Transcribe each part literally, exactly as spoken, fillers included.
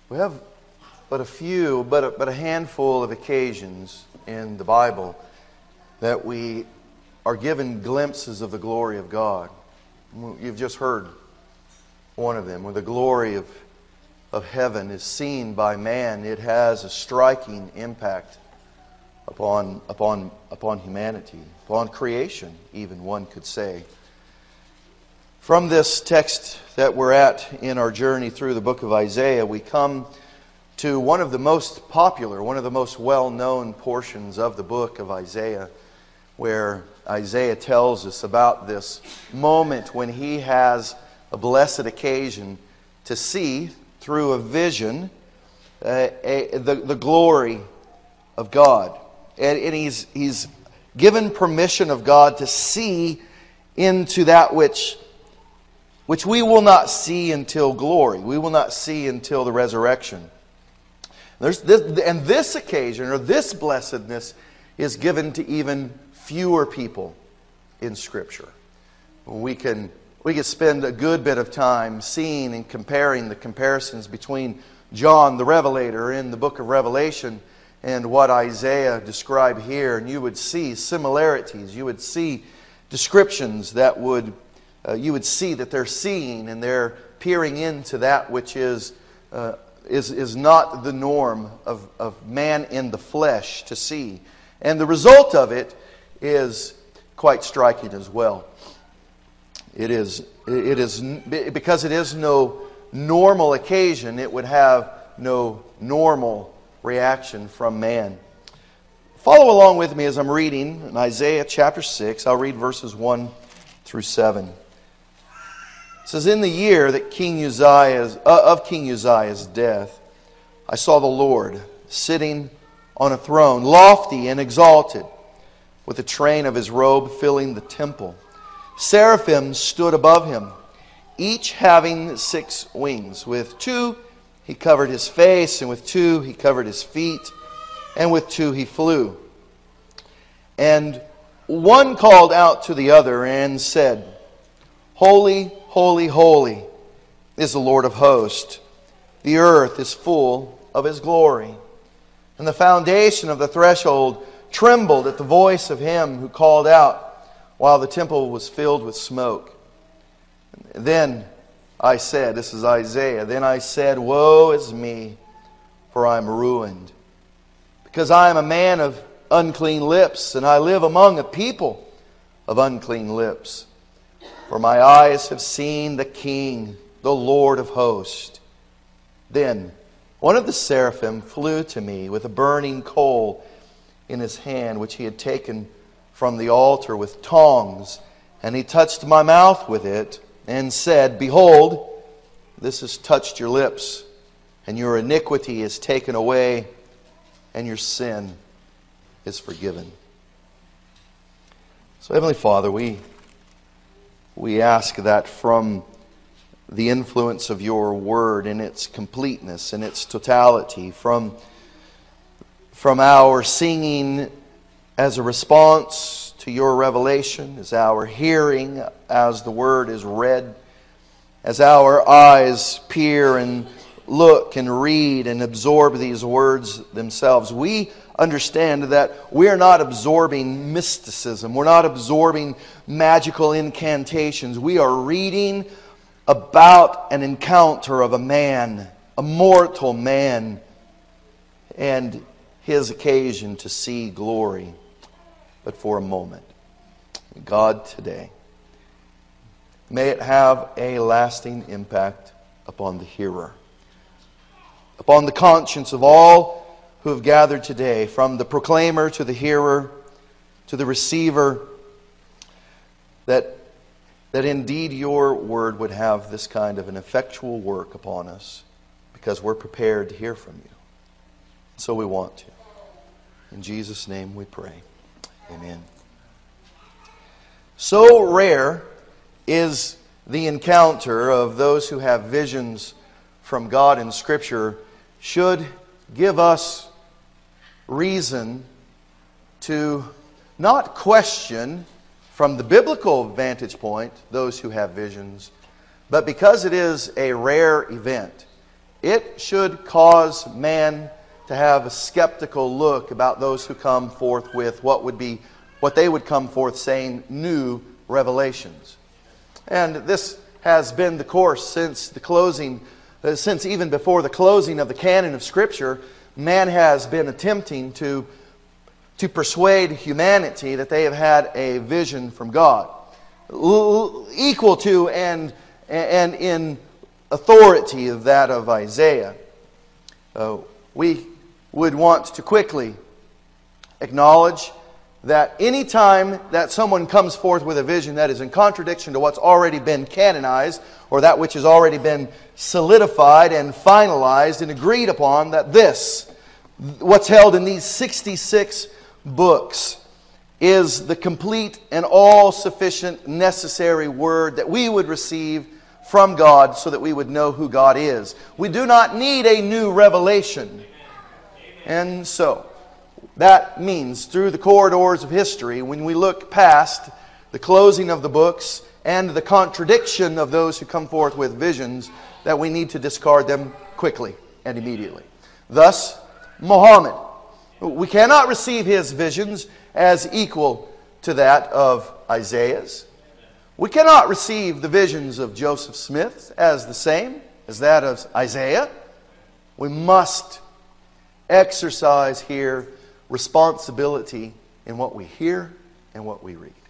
We have but a few, but a, but a handful of occasions in the Bible that we are given glimpses of the glory of God. You've just heard one of them, where the glory of, of heaven is seen by man. It has a striking impact upon, upon, upon humanity, upon creation, even one could say. From this text that we're at in our journey through the book of Isaiah, we come to one of the most popular, one of the most well-known portions of the book of Isaiah, where Isaiah tells us about this moment when he has a blessed occasion to see through a vision uh, a, the, the glory of God. And, and he's, he's given permission of God to see into that which, which we will not see until glory. We will not see until the resurrection. There's this, and this occasion, or this blessedness, is given to even fewer people in Scripture. We can, we can spend a good bit of time seeing and comparing the comparisons between John the Revelator in the book of Revelation and what Isaiah described here. And you would see similarities. You would see descriptions that would, uh, you would see that they're seeing and they're peering into that which is uh, Is, is not the norm of, of man in the flesh to see. And the result of it is quite striking as well. It is, it is because it is no normal occasion, it would have no normal reaction from man. Follow along with me as I'm reading in Isaiah chapter six. I'll read verses one through seven. It says, in the year that King Uzziah's, uh, of King Uzziah's death, I saw the Lord sitting on a throne, lofty and exalted, with the train of his robe filling the temple. Seraphim stood above him, each having six wings. With two he covered his face, and with two he covered his feet, and with two he flew. And one called out to the other and said, Holy, holy, holy is the Lord of hosts. The earth is full of His glory. And the foundation of the threshold trembled at the voice of him who called out, while the temple was filled with smoke. Then I said, this is Isaiah, then I said, woe is me, for I am ruined, because I am a man of unclean lips, and I live among a people of unclean lips. For my eyes have seen the King, the Lord of hosts. Then one of the seraphim flew to me with a burning coal in his hand, which he had taken from the altar with tongs. And he touched my mouth with it and said, Behold, this has touched your lips, and your iniquity is taken away, and your sin is forgiven. So, Heavenly Father, we... We ask that from the influence of your word in its completeness, in its totality, from, from our singing as a response to your revelation, as our hearing as the word is read, as our eyes peer and look and read and absorb these words themselves, we understand that we're not absorbing mysticism. We're not absorbing magical incantations. We are reading about an encounter of a man, a mortal man, and his occasion to see glory, but for a moment. God, today, may it have a lasting impact upon the hearer, upon the conscience of all who have gathered today, from the proclaimer to the hearer to the receiver, that, that indeed your word would have this kind of an effectual work upon us, because we're prepared to hear from you. So we want to. In Jesus' name we pray. Amen. So rare is the encounter of those who have visions from God in Scripture should give us reason to not question from the biblical vantage point those who have visions, but because it is a rare event, it should cause man to have a skeptical look about those who come forth with what would be, what they would come forth saying, new revelations. And this has been the course since the closing, uh, since even before the closing of the canon of Scripture. Man has been attempting to, to persuade humanity that they have had a vision from God, L- equal to and, and in authority of that of Isaiah. Uh, we would want to quickly acknowledge that any time that someone comes forth with a vision that is in contradiction to what's already been canonized, or that which has already been solidified and finalized and agreed upon, that this, what's held in these sixty-six books, is the complete and all-sufficient necessary word that we would receive from God so that we would know who God is. We do not need a new revelation. And so, that means through the corridors of history, when we look past the closing of the books and the contradiction of those who come forth with visions, that we need to discard them quickly and immediately. Thus, Muhammad. We cannot receive his visions as equal to that of Isaiah's. We cannot receive the visions of Joseph Smith as the same as that of Isaiah. We must exercise here responsibility in what we hear and what we read.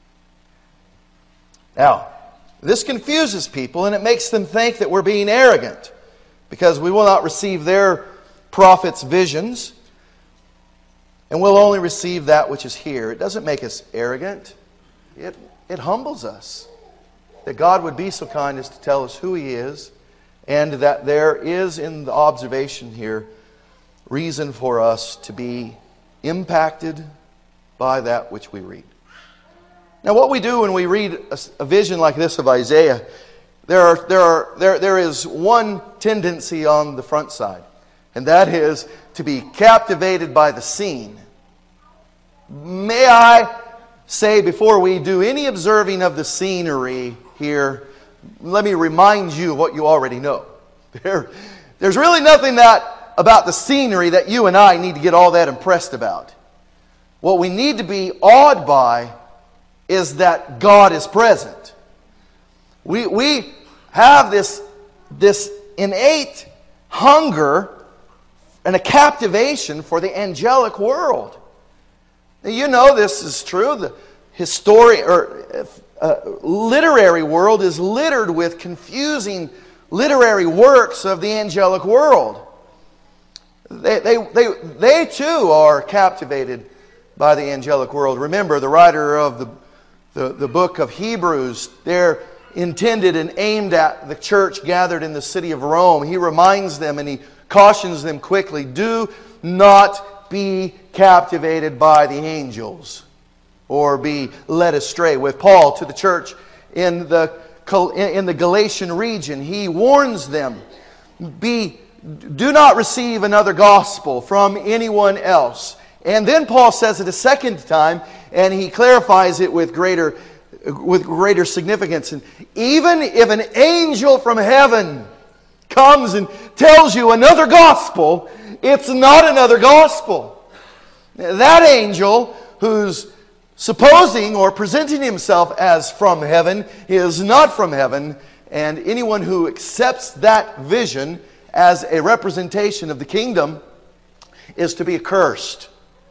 Now, this confuses people and it makes them think that we're being arrogant because we will not receive their prophets' visions and we'll only receive that which is here. It doesn't make us arrogant. It, it humbles us that God would be so kind as to tell us who He is, and that there is in the observation here reason for us to be impacted by that which we read. Now, what we do when we read a, a vision like this of Isaiah, there are there are there there is one tendency on the front side, and that is to be captivated by the scene. May I say, before we do any observing of the scenery here, let me remind you of what you already know. There, there's really nothing that about the scenery that you and I need to get all that impressed about. What we need to be awed by is that God is present. We, we have this, this innate hunger and a captivation for the angelic world. Now, you know this is true. The historic or uh, literary world is littered with confusing literary works of the angelic world. They, they, they, they too are captivated by the angelic world. Remember, the writer of the, the, the book of Hebrews, they're intended and aimed at the church gathered in the city of Rome. He reminds them and he cautions them quickly, do not be captivated by the angels or be led astray. With Paul to the church in the, in the Galatian region, he warns them, be Do not receive another gospel from anyone else. And then Paul says it a second time, and he clarifies it with greater, with greater significance. And even if an angel from heaven comes and tells you another gospel, it's not another gospel. That angel who's supposing or presenting himself as from heaven is not from heaven, and anyone who accepts that vision as a representation of the kingdom is to be accursed.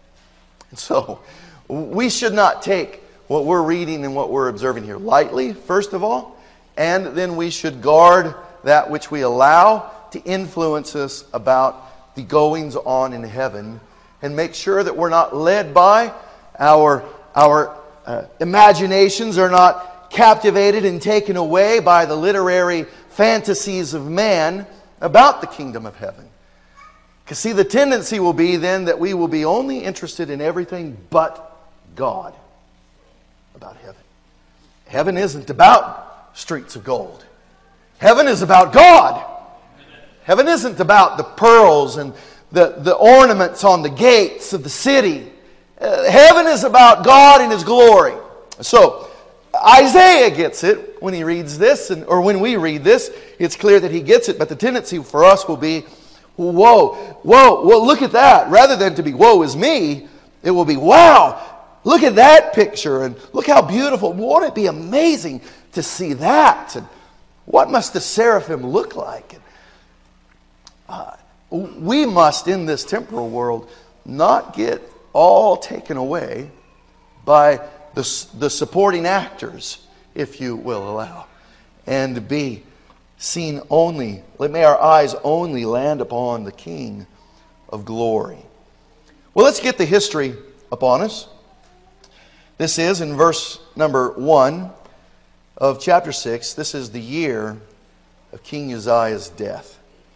And so, we should not take what we're reading and what we're observing here lightly, first of all, and then we should guard that which we allow to influence us about the goings on in heaven, and make sure that we're not led by our, our uh, imaginations, are not captivated and taken away by the literary fantasies of man about the kingdom of heaven. Because see, the tendency will be then that we will be only interested in everything but God about heaven. Heaven isn't about streets of gold. Heaven is about God. Heaven isn't about the pearls and the, the ornaments on the gates of the city. Uh, heaven is about God and His glory. So, Isaiah gets it. when he reads this, and, or when we read this, it's clear that he gets it. But the tendency for us will be, whoa, whoa, well, look at that. Rather than to be, woe is me, it will be, wow, look at that picture, and look how beautiful. Won't it be amazing to see that? And what must the seraphim look like? And, uh, we must, in this temporal world, not get all taken away by the, the supporting actors, if you will allow, and be seen only, may our eyes only land upon the King of glory. Well, let's get the history upon us. This is in verse number one of chapter six. This is the year of King Uzziah's death.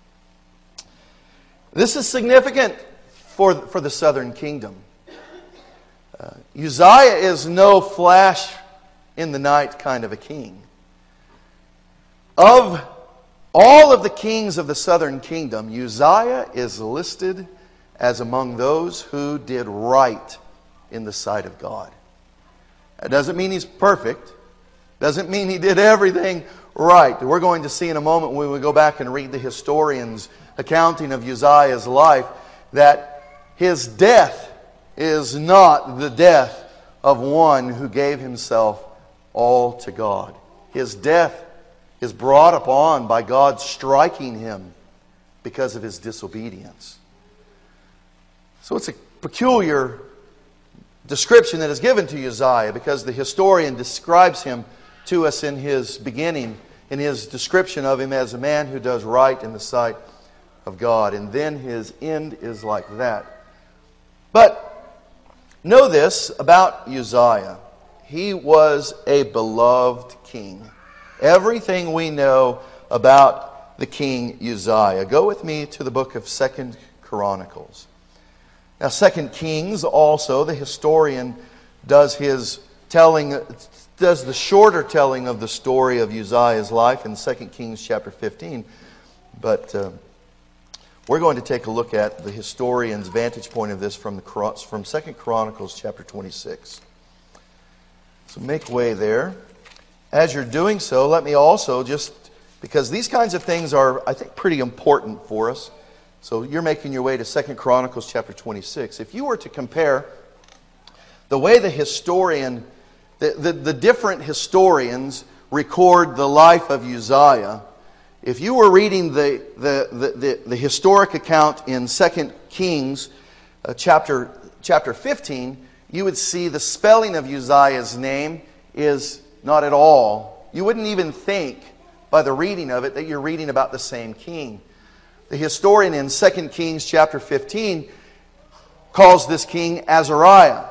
This is significant for, for the southern kingdom. Uh, Uzziah is no flash in the night kind of a king. Of all of the kings of the southern kingdom, Uzziah is listed as among those who did right in the sight of God. That doesn't mean he's perfect. Doesn't mean he did everything right. We're going to see in a moment when we go back and read the historians' accounting of Uzziah's life that his death is not the death of one who gave himself all to God. His death is brought upon by God striking him because of his disobedience. So it's a peculiar description that is given to Uzziah because the historian describes him to us in his beginning, in his description of him as a man who does right in the sight of God. And then his end is like that. But know this about Uzziah. He was a beloved king. Everything we know about the king Uzziah. Go with me to the book of Second Chronicles. Now, Second Kings also, the historian does his telling, does the shorter telling of the story of Uzziah's life in Second Kings chapter fifteen. But uh, we're going to take a look at the historian's vantage point of this from the from Second Chronicles chapter twenty-six. So make way there. As you're doing so, let me also just, because these kinds of things are, I think, pretty important for us. So you're making your way to Second Chronicles chapter twenty-six. If you were to compare the way the historian, the, the, the different historians record the life of Uzziah, if you were reading the, the, the, the, the historic account in Second Kings uh, chapter, chapter fifteen, you would see the spelling of Uzziah's name is not at all. You wouldn't even think by the reading of it that you're reading about the same king. The historian in Second Kings chapter fifteen calls this king Azariah.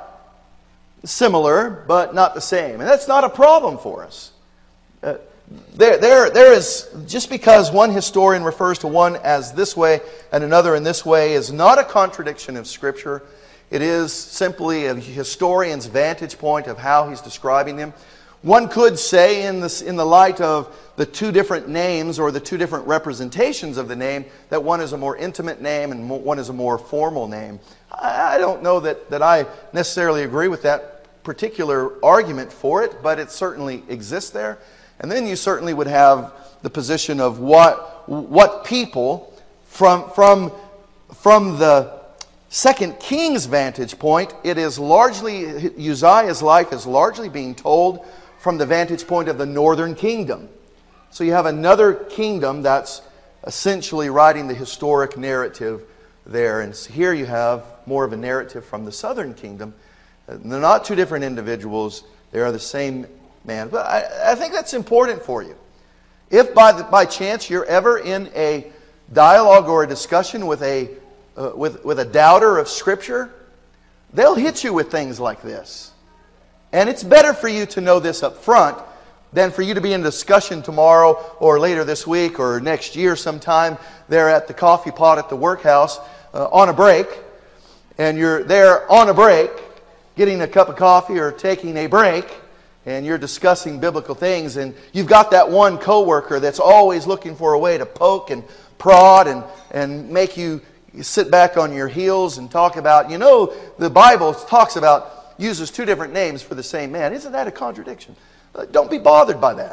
Similar, but not the same. And that's not a problem for us. Uh, there, there, there is, just because one historian refers to one as this way and another in this way is not a contradiction of Scripture. It is simply a historian's vantage point of how he's describing him. One could say in this, in the light of the two different names or the two different representations of the name, that one is a more intimate name and one is a more formal name. I don't know that, that I necessarily agree with that particular argument for it, but it certainly exists there. And then you certainly would have the position of what, what people from, from, from the Second King's vantage point, it is largely, Uzziah's life is largely being told from the vantage point of the northern kingdom. So you have another kingdom that's essentially writing the historic narrative there. And here you have more of a narrative from the southern kingdom. They're not two different individuals. They are the same man. But I, I think that's important for you. If by, the, by chance you're ever in a dialogue or a discussion with a, uh, with, with a doubter of Scripture, they'll hit you with things like this. And it's better for you to know this up front than for you to be in a discussion tomorrow or later this week or next year sometime there at the coffee pot at the workhouse uh, on a break. And you're there on a break getting a cup of coffee or taking a break and you're discussing biblical things and you've got that one coworker that's always looking for a way to poke and prod and, and make you sit back on your heels and talk about, you know, the Bible talks about uses two different names for the same man. Isn't that a contradiction? Don't be bothered by that.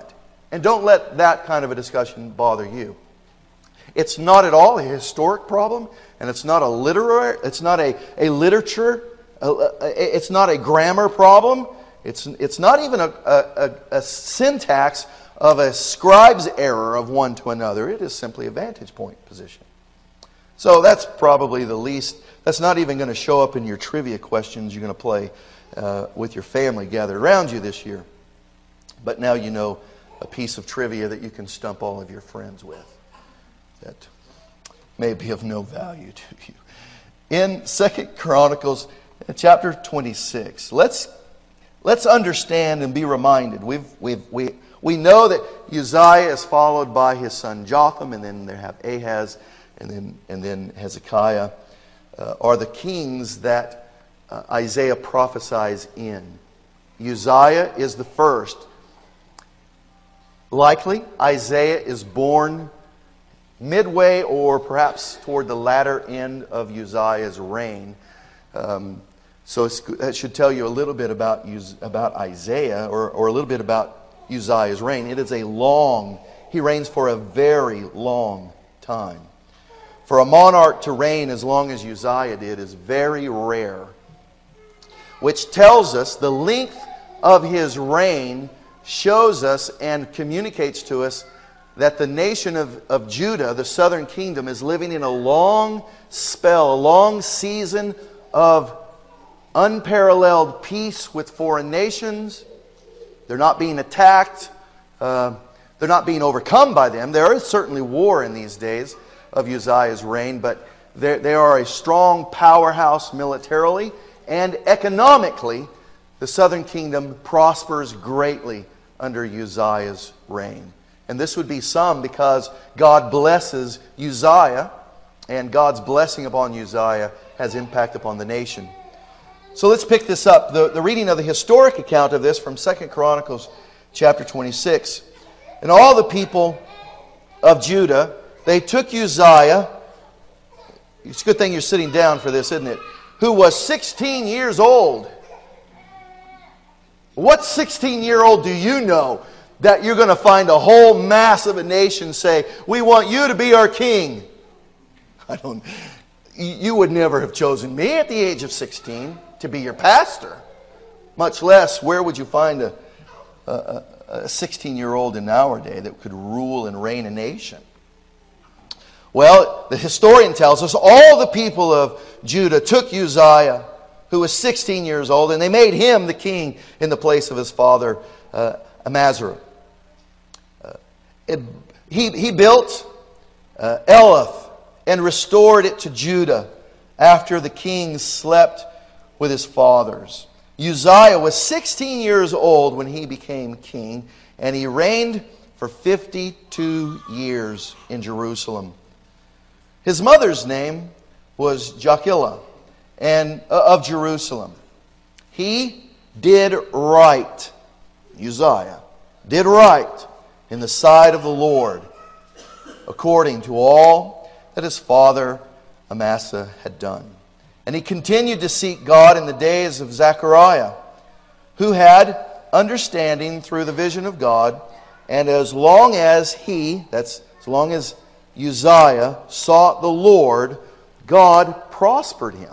And don't let that kind of a discussion bother you. It's not at all a historic problem, and it's not a literary, it's not a, a literature, a, a, it's not a grammar problem. It's, it's not even a, a, a syntax of a scribe's error of one to another. It is simply a vantage point position. So that's probably the least, that's not even going to show up in your trivia questions you're going to play uh, with your family gathered around you this year. But now you know a piece of trivia that you can stump all of your friends with that may be of no value to you. In Second Chronicles chapter twenty-six, let's let's understand and be reminded. We've we've we we know that Uzziah is followed by his son Jotham, and then they have Ahaz, and then and then Hezekiah uh, are the kings that uh, Isaiah prophesies in. Uzziah is the first. Likely, Isaiah is born midway or perhaps toward the latter end of Uzziah's reign. Um, so it's, that should tell you a little bit about, about Isaiah, or, or a little bit about Uzziah's reign. It is a long, he reigns for a very long time. For a monarch to reign as long as Uzziah did is very rare, which tells us the length of his reign shows us and communicates to us that the nation of, of Judah, the southern kingdom, is living in a long spell, a long season of unparalleled peace with foreign nations. They're not being attacked. Uh, they're not being overcome by them. There is certainly war in these days of Uzziah's reign, but they are a strong powerhouse militarily and economically. The southern kingdom prospers greatly under Uzziah's reign. And this would be some because God blesses Uzziah, and God's blessing upon Uzziah has impact upon the nation. So let's pick this up. The, the reading of the historic account of this from Second Chronicles chapter twenty-six. And all the people of Judah, they took Uzziah, it's a good thing you're sitting down for this, isn't it? Who was sixteen years old. What sixteen-year-old do you know that you're going to find a whole mass of a nation say, we want you to be our king? I don't. You would never have chosen me at the age of sixteen to be your pastor. Much less, where would you find a, a, a sixteen-year-old in our day that could rule and reign a nation? Well, the historian tells us all the people of Judah took Uzziah, who was sixteen years old, and they made him the king in the place of his father uh, Amaziah. Uh, it, he, he built uh, Elath and restored it to Judah after the king slept with his fathers. Uzziah was sixteen years old when he became king, and he reigned for fifty-two years in Jerusalem. His mother's name was Joachillah, and uh, of Jerusalem. He did right, Uzziah, did right in the sight of the Lord, according to all that his father Amasa had done. And he continued to seek God in the days of Zechariah, who had understanding through the vision of God, and as long as he, that's as long as Uzziah, sought the Lord, God prospered him.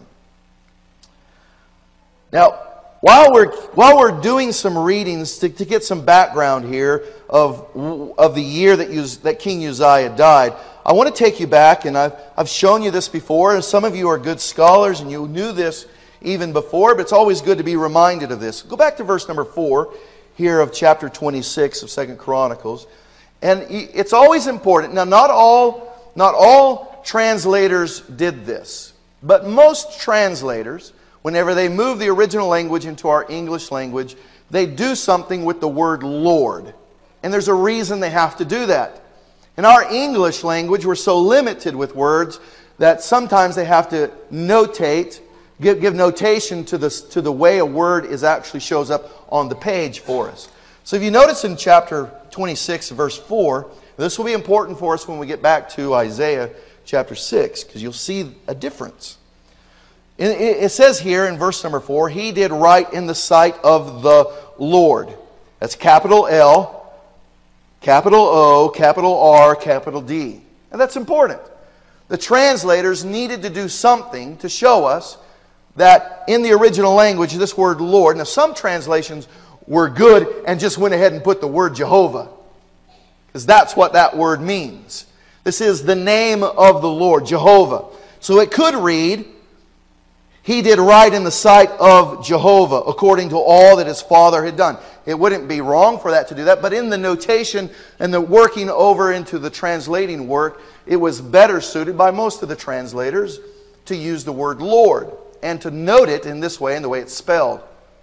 Now, while we're while we're doing some readings to, to get some background here of of the year that Uz, that King Uzziah died, I want to take you back, and I've I've shown you this before, and some of you are good scholars and you knew this even before, but it's always good to be reminded of this. Go back to verse number four here of chapter twenty-six of Second Chronicles, and it's always important. Now, not all not all translators did this, but most translators, whenever they move the original language into our English language, they do something with the word Lord. And there's a reason they have to do that. In our English language, we're so limited with words that sometimes they have to notate, give, give notation to the, to the way a word is actually shows up on the page for us. So if you notice in chapter twenty-six, verse four, this will be important for us when we get back to Isaiah chapter six, because you'll see a difference. It says here in verse number four, he did right in the sight of the Lord. That's capital L, Capital O, capital R, capital D. And that's important. The translators needed to do something to show us that in the original language, this word Lord, now some translations were good and just went ahead and put the word Jehovah, because that's what that word means. This is the name of the Lord, Jehovah. So it could read, He did right in the sight of Jehovah, according to all that his father had done. It wouldn't be wrong for that to do that, but in the notation and the working over into the translating work, it was better suited by most of the translators to use the word Lord and to note it in this way, in the way it's spelled.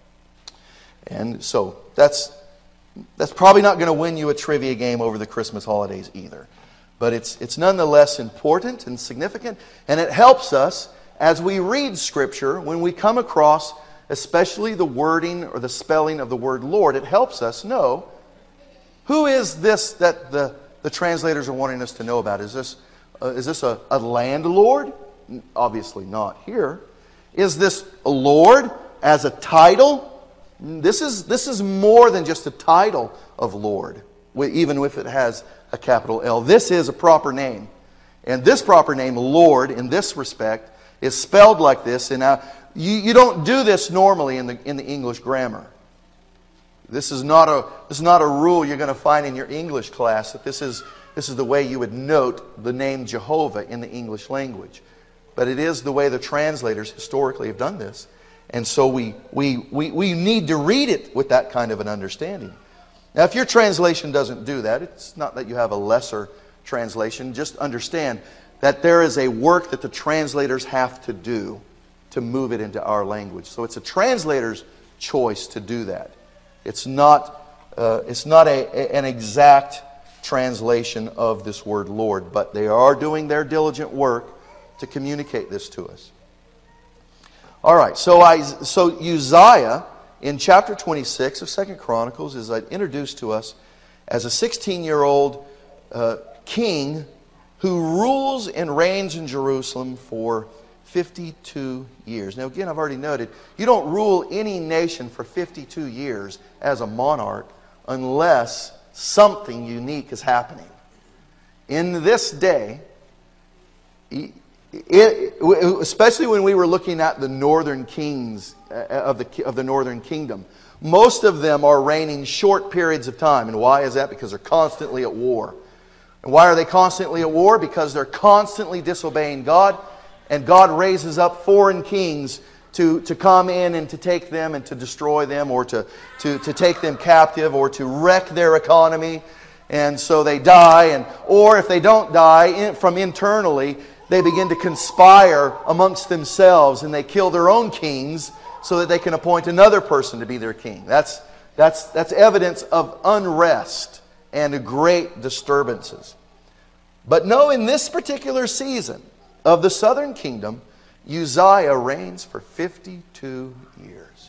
And so that's that's probably not going to win you a trivia game over the Christmas holidays either. But it's it's nonetheless important and significant, and it helps us as we read Scripture, when we come across especially the wording or the spelling of the word Lord, it helps us know who is this that the, the translators are wanting us to know about. Is this, uh, is this a, a landlord? Obviously not here. Is this a Lord as a title? This is, this is more than just a title of Lord, even if it has a capital L. This is a proper name. And this proper name, Lord, in this respect, is spelled like this. And uh, you, you don't do this normally in the in the English grammar. This is not a this is not a rule you're going to find in your English class. That this is this is the way you would note the name Jehovah in the English language. But it is the way the translators historically have done this, and so we we we we need to read it with that kind of an understanding. Now, if your translation doesn't do that, it's not that you have a lesser translation. Just understand that there is a work that the translators have to do to move it into our language. So it's a translator's choice to do that. It's not, uh, it's not a, a, an exact translation of this word Lord, but they are doing their diligent work to communicate this to us. All right, so I, so Uzziah in chapter twenty-six of Second Chronicles is introduced to us as a sixteen-year-old uh, king who rules and reigns in Jerusalem for fifty-two years. Now again, I've already noted, you don't rule any nation for fifty-two years as a monarch unless something unique is happening. In this day, it, especially when we were looking at the northern kings of the, of the northern kingdom, most of them are reigning short periods of time. And why is that? Because they're constantly at war. And why are they constantly at war? Because they're constantly disobeying God, and God raises up foreign kings to, to come in and to take them and to destroy them, or to, to, to take them captive, or to wreck their economy. And so they die, and or if they don't die in, from internally, they begin to conspire amongst themselves, and they kill their own kings so that they can appoint another person to be their king. That's, that's, that's evidence of unrest and great disturbances. But no, in this particular season of the southern kingdom, Uzziah reigns for fifty-two years.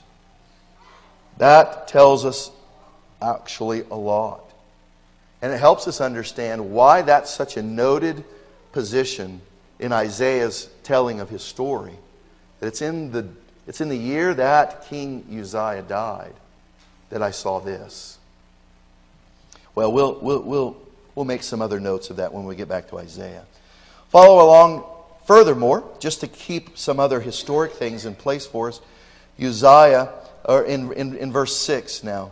That tells us actually a lot. And it helps us understand why that's such a noted position in Isaiah's telling of his story. That it's in the, it's in the year that King Uzziah died that I saw this. Well, we'll we'll we'll we'll make some other notes of that when we get back to Isaiah. Follow along. Furthermore, just to keep some other historic things in place for us, Uzziah, or in in, in verse six now.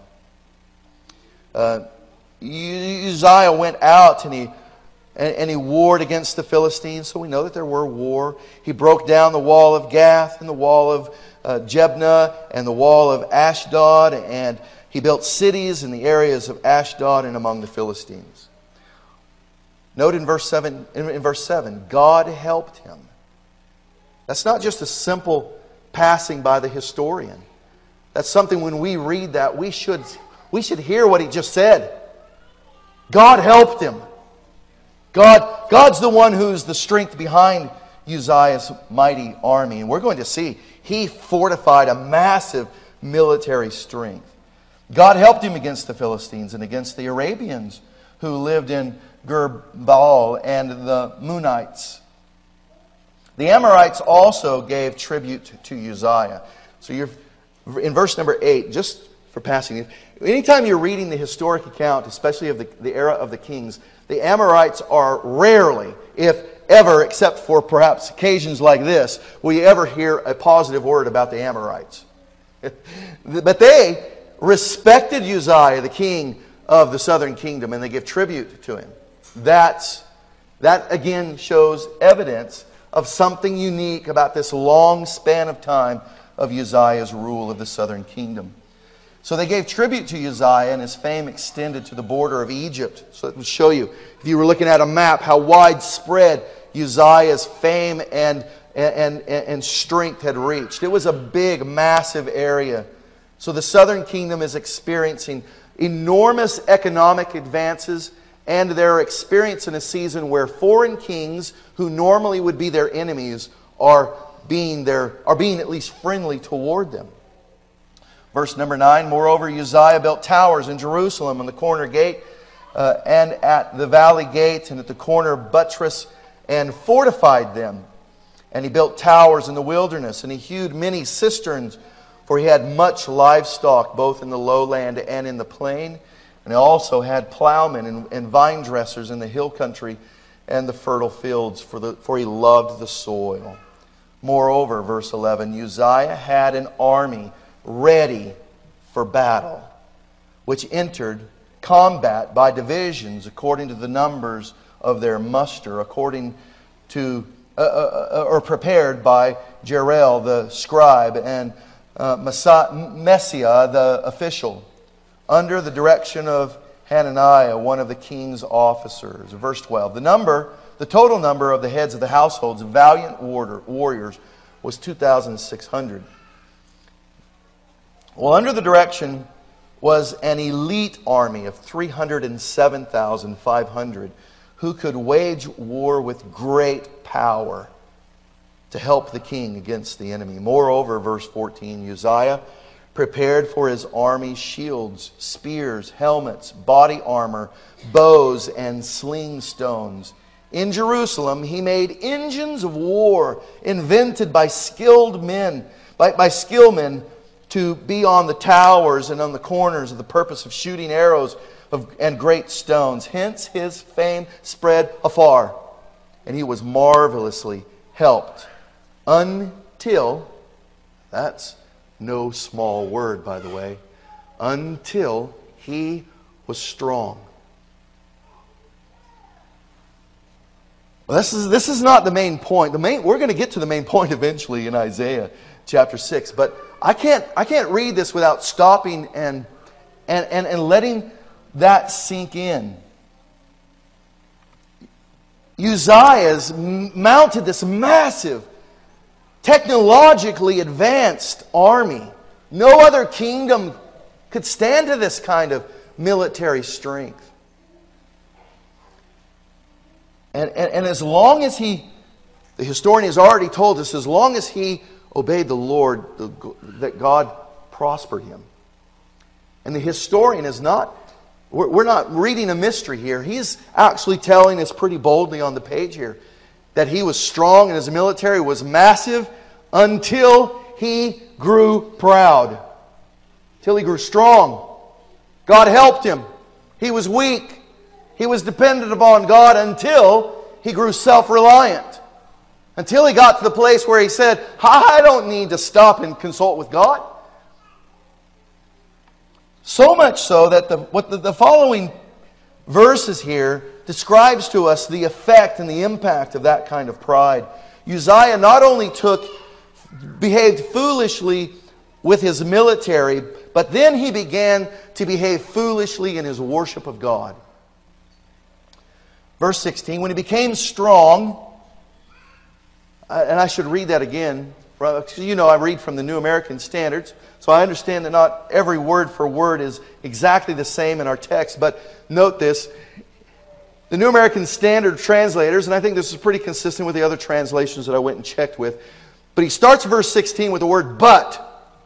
Uh, Uzziah went out and he and, and he warred against the Philistines. So we know that there were war. He broke down the wall of Gath and the wall of uh, Jebna and the wall of Ashdod, and he built cities in the areas of Ashdod and among the Philistines. Note in verse seven, in verse seven, God helped him. That's not just a simple passing by the historian. That's something when we read that, we should, we should hear what he just said. God helped him. God, God's the one who's the strength behind Uzziah's mighty army. And we're going to see he fortified a massive military strength. God helped him against the Philistines and against the Arabians who lived in Gur-baal and the Munites. The Amorites also gave tribute to Uzziah. So you're in verse number eight, just for passing. Anytime you're reading the historic account, especially of the, the era of the kings, the Amorites are rarely, if ever, except for perhaps occasions like this, will you ever hear a positive word about the Amorites. But they respected Uzziah, the king of the southern kingdom, and they give tribute to him. That's, that again shows evidence of something unique about this long span of time of Uzziah's rule of the southern kingdom. So they gave tribute to Uzziah, and his fame extended to the border of Egypt. So it will show you, if you were looking at a map, how widespread Uzziah's fame and, and, and, and strength had reached. It was a big, massive area. So the southern kingdom is experiencing enormous economic advances, and they're experiencing a season where foreign kings, who normally would be their enemies, are being, their, are being at least friendly toward them. Verse number nine, moreover, Uzziah built towers in Jerusalem on the corner gate uh, and at the valley gate and at the corner buttress, and fortified them. And he built towers in the wilderness, and he hewed many cisterns, for he had much livestock both in the lowland and in the plain. And he also had plowmen and, and vine dressers in the hill country and the fertile fields, for, the, for he loved the soil. Moreover, verse eleven, Uzziah had an army ready for battle, which entered combat by divisions according to the numbers of their muster, according to uh, uh, or prepared by Jerel the scribe and uh, Messiah the official, under the direction of Hananiah, one of the king's officers. Verse twelve. The number, the total number of the heads of the households of valiant warriors was two thousand six hundred. Well, under the direction was an elite army of three hundred seven thousand five hundred who could wage war with great power to help the king against the enemy. Moreover, verse fourteen, Uzziah prepared for his army shields, spears, helmets, body armor, bows, and sling stones. In Jerusalem, he made engines of war invented by skilled men, by, by skilled men, to be on the towers and on the corners of the purpose of shooting arrows of, and great stones. Hence his fame spread afar, and he was marvelously helped until, that's no small word, by the way, until he was strong. Well, this is this is not the main point. The main we're going to get to the main point eventually in Isaiah chapter six, but I can't I can't read this without stopping and and and, and letting that sink in. Uzziah's mounted this massive, technologically advanced army. No other kingdom could stand to this kind of military strength. And, and, and as long as he, the historian has already told us, as long as he obeyed the Lord, the, that God prospered him. And the historian is not, we're, we're not reading a mystery here. He's actually telling us pretty boldly on the page here that he was strong and his military was massive until he grew proud. Until he grew strong. God helped him. He was weak. He was dependent upon God until he grew self-reliant. Until he got to the place where he said, I don't need to stop and consult with God. So much so that the, what the, the following verses here describes to us the effect and the impact of that kind of pride. Uzziah not only took, behaved foolishly with his military, but then he began to behave foolishly in his worship of God. Verse sixteen, when he became strong, and I should read that again. You know, I read from the New American Standards, so I understand that not every word for word is exactly the same in our text, but note this. The New American Standard translators, and I think this is pretty consistent with the other translations that I went and checked with, but he starts verse sixteen with the word but.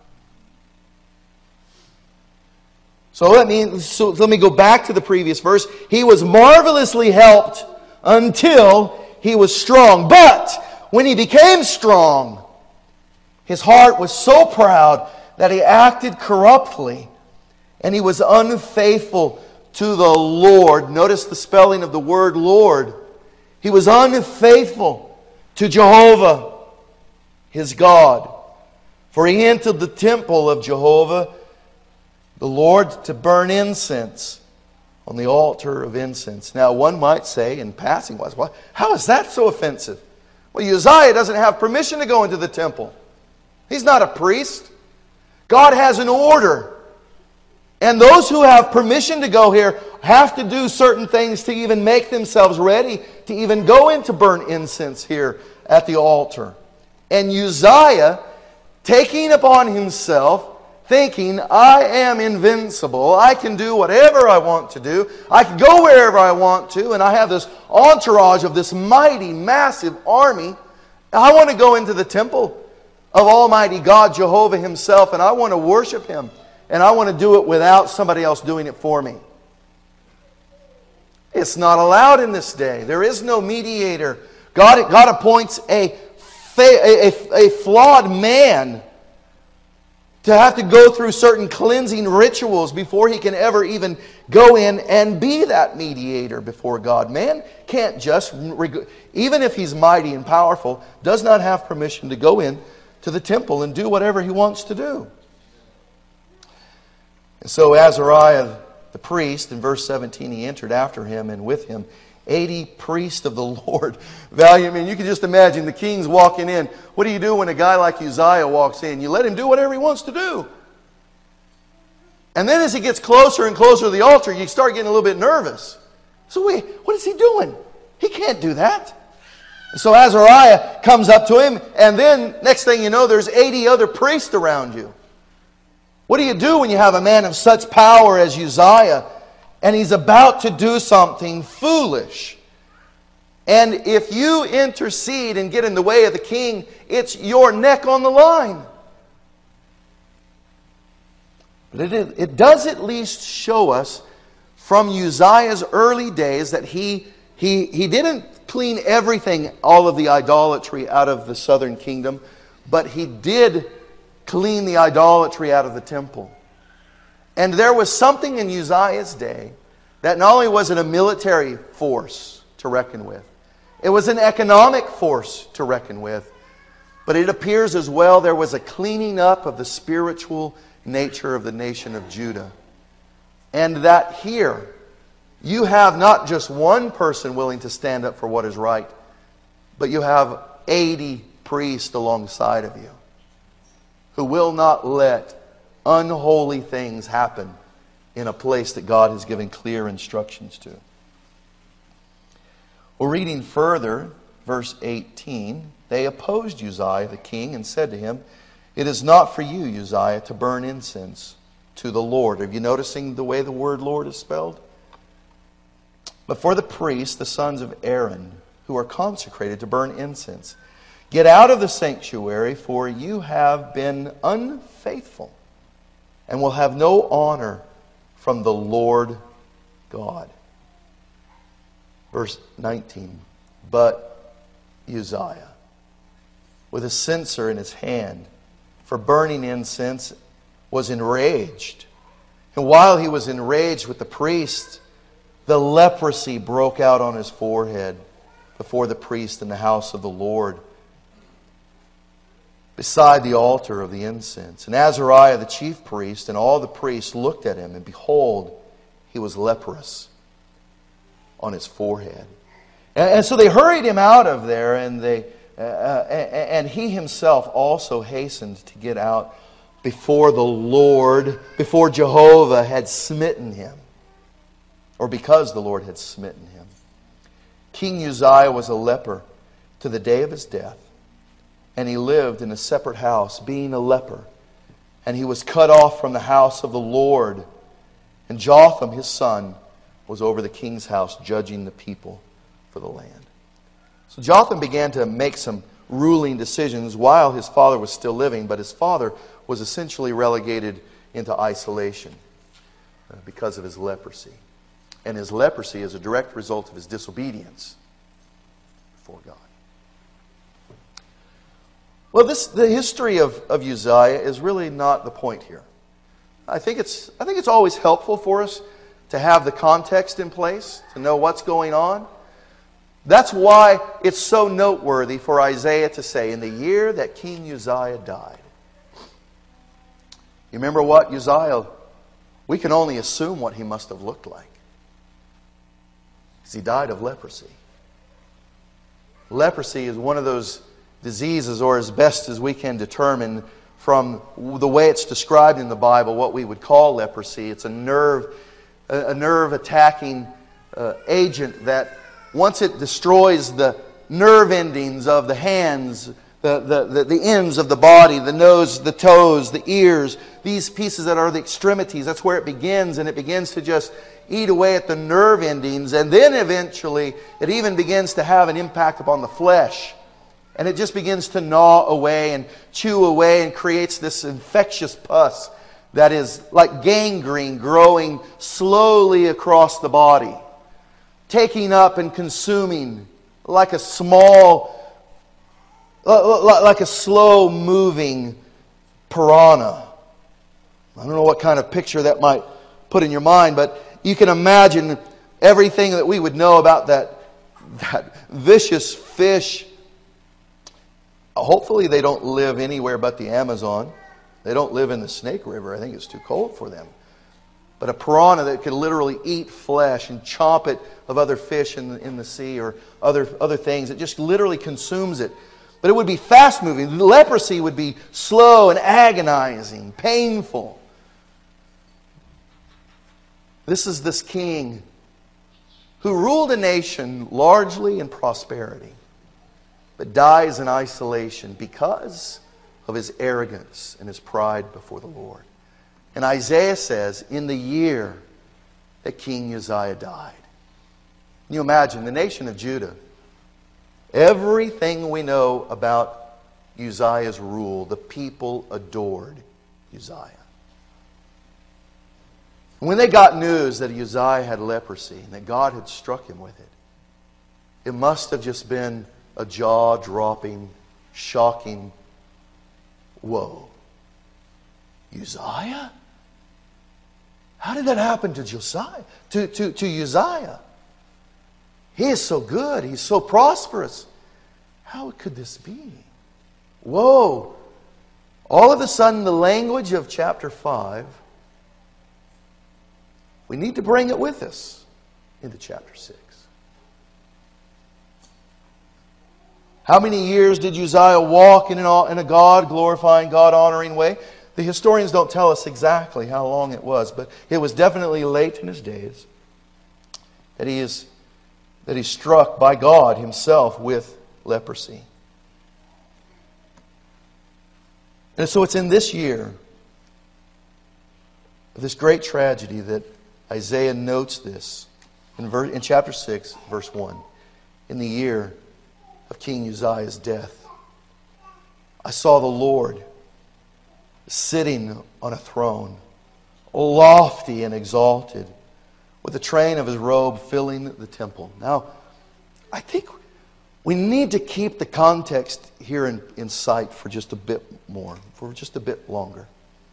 So let me, so let me go back to the previous verse. He was marvelously helped until he was strong. But when he became strong, his heart was so proud that he acted corruptly And he was unfaithful to the Lord. Notice the spelling of the word Lord. He was unfaithful to Jehovah, his God. For he entered the temple of Jehovah, the Lord, to burn incense on the altar of incense. Now, one might say, in passing, well, how is that so offensive? Well, Uzziah doesn't have permission to go into the temple. He's not a priest. God has an order. And those who have permission to go here have to do certain things to even make themselves ready to even go in to burn incense here at the altar. And Uzziah, taking upon himself, thinking, I am invincible, I can do whatever I want to do, I can go wherever I want to, and I have this entourage of this mighty, massive army. I want to go into the temple of Almighty God, Jehovah himself, and I want to worship him. And I want to do it without somebody else doing it for me. It's not allowed in this day. There is no mediator. God, God appoints a, a, a, a flawed man to have to go through certain cleansing rituals before he can ever even go in and be that mediator before God. Man can't just, even if he's mighty and powerful, does not have permission to go in to the temple and do whatever he wants to do. And so Azariah the priest, in verse seventeen, he entered after him, and with him eighty priests of the Lord. Valiant men. You can just imagine the king's walking in. What do you do when a guy like Uzziah walks in? You let him do whatever he wants to do. And then as he gets closer and closer to the altar, you start getting a little bit nervous. So wait, what is he doing? He can't do that. And so Azariah comes up to him, and then next thing you know, there's eighty other priests around you. What do you do when you have a man of such power as Uzziah, and he's about to do something foolish? And if you intercede and get in the way of the king, it's your neck on the line. But it, it does at least show us from Uzziah's early days that he, he, he didn't clean everything, all of the idolatry out of the southern kingdom, but he did clean the idolatry out of the temple. And there was something in Uzziah's day that not only was it a military force to reckon with, it was an economic force to reckon with, but it appears as well there was a cleaning up of the spiritual nature of the nation of Judah. And that here, you have not just one person willing to stand up for what is right, but you have eighty priests alongside of you who will not let unholy things happen in a place that God has given clear instructions to. Well, reading further, verse eighteen, they opposed Uzziah the king and said to him, "It is not for you, Uzziah, to burn incense to the Lord." Are you noticing the way the word Lord is spelled? "But for the priests, the sons of Aaron, who are consecrated to burn incense. Get out of the sanctuary, for you have been unfaithful, and will have no honor from the Lord God." Verse nineteen, "But Uzziah, with a censer in his hand for burning incense, was enraged. And while he was enraged with the priest, the leprosy broke out on his forehead before the priest in the house of the Lord, beside the altar of the incense. And Azariah the chief priest and all the priests looked at him, and behold, he was leprous on his forehead." And, and so they hurried him out of there, and they uh, and he himself also hastened to get out before the Lord, before Jehovah had smitten him, or because the Lord had smitten him. King Uzziah was a leper to the day of his death. And he lived in a separate house, being a leper. And he was cut off from the house of the Lord. And Jotham, his son, was over the king's house, judging the people for the land. So Jotham began to make some ruling decisions while his father was still living, but his father was essentially relegated into isolation because of his leprosy. And his leprosy is a direct result of his disobedience before God. Well, this the history of, of Uzziah is really not the point here. I think it's I think it's always helpful for us to have the context in place, to know what's going on. That's why it's so noteworthy for Isaiah to say, in the year that King Uzziah died. You remember what Uzziah, we can only assume what he must have looked like. Because he died of leprosy. Leprosy is one of those diseases, or as best as we can determine from the way it's described in the Bible, what we would call leprosy. It's a nerve, a nerve attacking uh, agent that once it destroys the nerve endings of the hands, the, the, the, the ends of the body, the nose, the toes, the ears, these pieces that are the extremities, that's where it begins, and it begins to just eat away at the nerve endings, and then eventually it even begins to have an impact upon the flesh. And it just begins to gnaw away and chew away and creates this infectious pus that is like gangrene growing slowly across the body, taking up and consuming like a small, like a slow moving piranha. I don't know what kind of picture that might put in your mind, but you can imagine everything that we would know about that, that vicious fish. Hopefully they don't live anywhere but the Amazon. They don't live in the Snake River. I think it's too cold for them. But a piranha that could literally eat flesh and chomp it of other fish in the, in the sea or other, other things. It just literally consumes it. But it would be fast moving. Leprosy would be slow and agonizing, painful. This is this king who ruled a nation largely in prosperity, but dies in isolation because of his arrogance and his pride before the Lord. And Isaiah says, in the year that King Uzziah died. Can you imagine the nation of Judah? Everything we know about Uzziah's rule, the people adored Uzziah. When they got news that Uzziah had leprosy and that God had struck him with it, it must have just been a jaw-dropping, shocking, whoa. Uzziah? How did that happen to Josiah? To, to, to Uzziah? He is so good. He's so prosperous. How could this be? Whoa. All of a sudden, the language of chapter five, we need to bring it with us into chapter six. How many years did Uzziah walk in a God-glorifying, God-honoring way? The historians don't tell us exactly how long it was, but it was definitely late in his days that he is that he's struck by God himself with leprosy. And so it's in this year of this great tragedy that Isaiah notes this in, verse, in chapter six, verse one. In the year of King Uzziah's death, I saw the Lord sitting on a throne, lofty and exalted, with the train of his robe filling the temple. Now, I think we need to keep the context here in, in sight for just a bit more, for just a bit longer.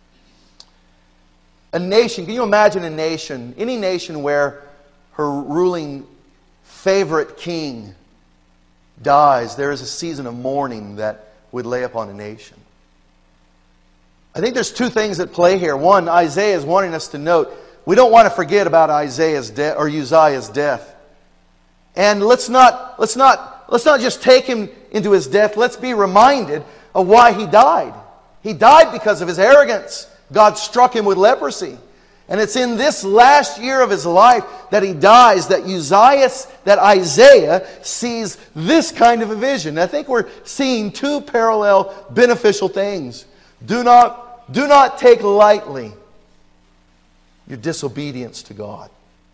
A nation, can you imagine a nation, any nation where her ruling favorite king dies, there is a season of mourning that would lay upon a nation. I think there's two things at play here. One, Isaiah is wanting us to note, we don't want to forget about Isaiah's death or Uzziah's death. And let's not, let's not, let's not just take him into his death. Let's be reminded of why he died. He died because of his arrogance. God struck him with leprosy. And it's in this last year of his life that he dies that Uzziah, that Isaiah sees this kind of a vision. I think we're seeing two parallel beneficial things. Do not, do not take lightly your disobedience to God.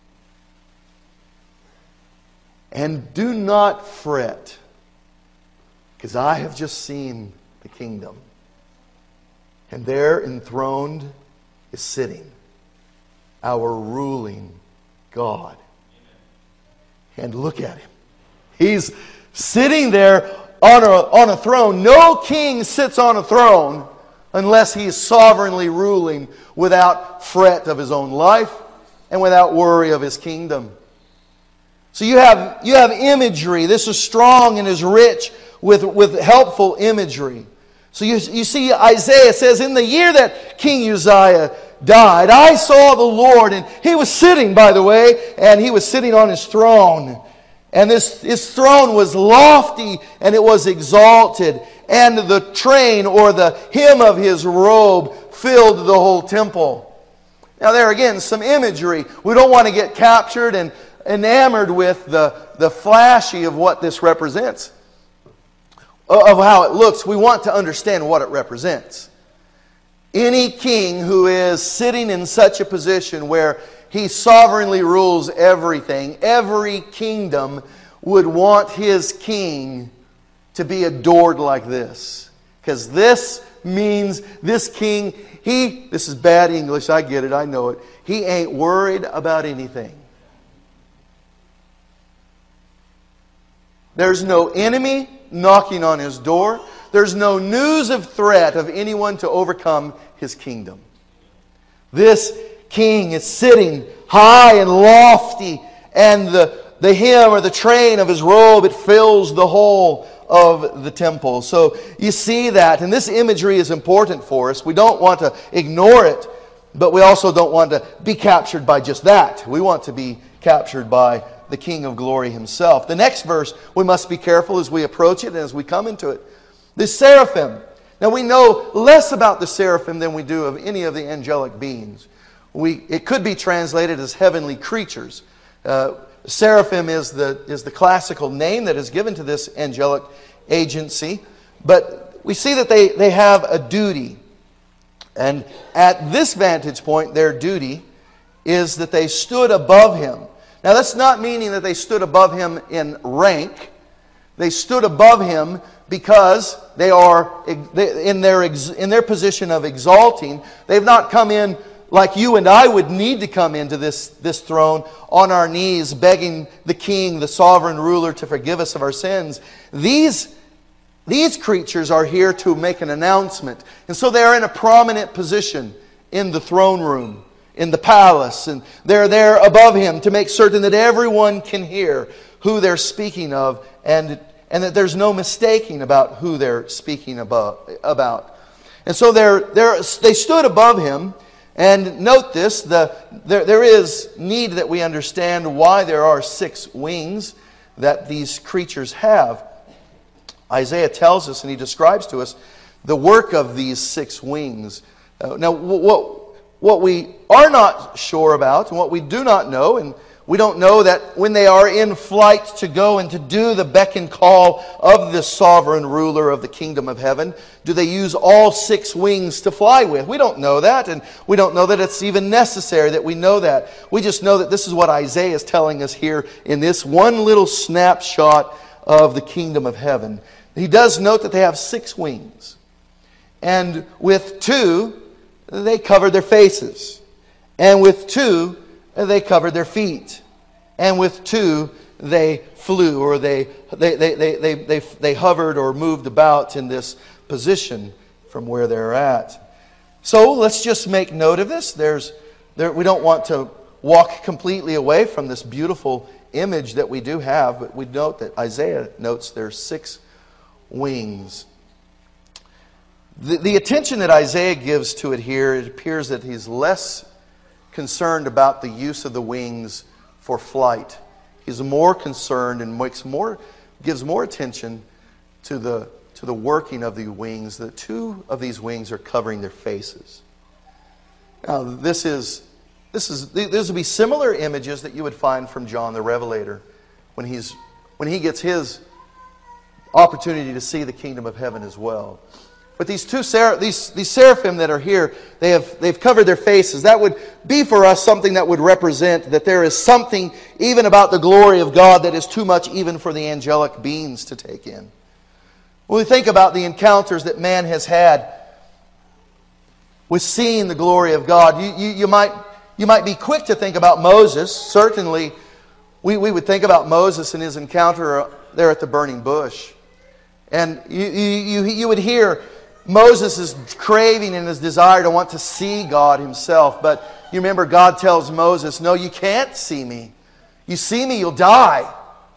And do not fret, because I have just seen the kingdom. And there enthroned is sitting our ruling God. And look at him. He's sitting there on a, on a throne. No king sits on a throne unless He is sovereignly ruling without fret of His own life and without worry of His kingdom. So you have, you have imagery. This is strong and is rich with, with helpful imagery. So you, you see Isaiah says, in the year that King Uzziah died, I saw the Lord, and He was sitting, by the way, and He was sitting on His throne. And this His throne was lofty and it was exalted. And the train or the hem of His robe filled the whole temple. Now there again, some imagery. We don't want to get captured and enamored with the, the flashy of what this represents, of how it looks. We want to understand what it represents. Any king who is sitting in such a position where he sovereignly rules everything, every kingdom would want his king to be adored like this. Because this means this king, he, this is bad English, I get it, I know it. He ain't worried about anything. There's no enemy knocking on his door. There's no news of threat of anyone to overcome his kingdom. This king is sitting high and lofty, and the, the hem or the train of his robe, it fills the whole of the temple. So you see that, and this imagery is important for us. We don't want to ignore it, but we also don't want to be captured by just that. We want to be captured by the King of Glory Himself. The next verse, we must be careful as we approach it and as we come into it. The seraphim. Now we know less about the seraphim than we do of any of the angelic beings. We, it could be translated as heavenly creatures. Uh, seraphim is the, is the classical name that is given to this angelic agency. But we see that they, they have a duty. And at this vantage point, their duty is that they stood above Him. Now that's not meaning that they stood above Him in rank. They stood above Him because they are in their, in their position of exalting. They've not come in like you and I would need to come into this, this throne on our knees, begging the King, the sovereign ruler, to forgive us of our sins. These, these creatures are here to make an announcement. And so they are in a prominent position in the throne room, in the palace, and they're there above Him to make certain that everyone can hear who they're speaking of, and, and that there's no mistaking about who they're speaking about. about. And so they're, they're, they stood above Him. And note this, the, there, there is need that we understand why there are six wings that these creatures have. Isaiah tells us, and he describes to us, the work of these six wings. Uh, now, what, what we are not sure about, and what we do not know, and we don't know that when they are in flight to go and to do the beck and call of the sovereign ruler of the kingdom of heaven, do they use all six wings to fly with? We don't know that, and we don't know that it's even necessary that we know that. We just know that this is what Isaiah is telling us here in this one little snapshot of the kingdom of heaven. He does note that they have six wings. And with two, they covered their faces. And with two, they covered their feet. And with two, they flew, or they they, they, they, they, they, they hovered or moved about in this position from where they're at. So let's just make note of this. There's, there, we don't want to walk completely away from this beautiful image that we do have, but we note that Isaiah notes there's six wings. The, the attention that Isaiah gives to it here, it appears that he's less concerned about the use of the wings for flight. He's more concerned and makes more, gives more attention to the, to the working of the wings. The two of these wings are covering their faces. Now, this is, this is, these would be similar images that you would find from John the Revelator when he's, when he gets his opportunity to see the kingdom of heaven as well. But these two ser- these, these seraphim that are here, they have, they've covered their faces. That would be for us something that would represent that there is something even about the glory of God that is too much even for the angelic beings to take in. When we think about the encounters that man has had with seeing the glory of God, you, you, you, might, you might be quick to think about Moses. Certainly, we, we would think about Moses and his encounter there at the burning bush. And you, you, you would hear Moses' craving and his desire to want to see God himself. But you remember God tells Moses, no, you can't see me. You see me, you'll die.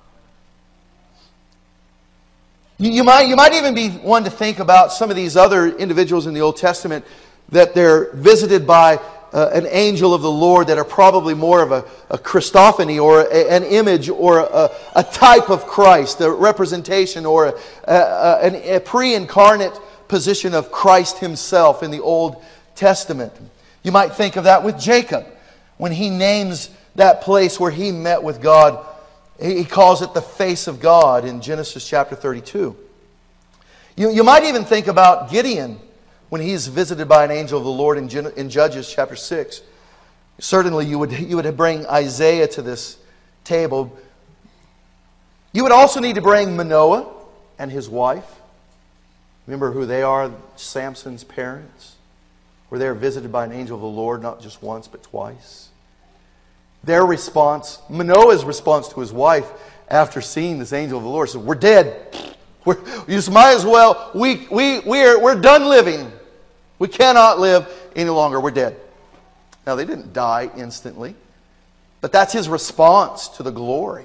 You, you, might, you might even be one to think about some of these other individuals in the Old Testament that they're visited by uh, an angel of the Lord that are probably more of a, a Christophany or a, an image or a, a type of Christ, a representation or a, a, a pre-incarnate position of Christ himself in the Old Testament. You might think of that with Jacob. When he names that place where he met with God, he calls it the face of God in Genesis chapter thirty-two. You, you might even think about Gideon when he's visited by an angel of the Lord in, Gen, in Judges chapter six. Certainly you would, you would bring Isaiah to this table. You would also need to bring Manoah and his wife. Remember who they are, Samson's parents, where they are visited by an angel of the Lord not just once but twice. Their response, Manoah's response to his wife after seeing this angel of the Lord, said, we're dead. We're, you just might as well, we, we, we're, we're done living. We cannot live any longer. We're dead. Now, they didn't die instantly, but that's his response to the glory.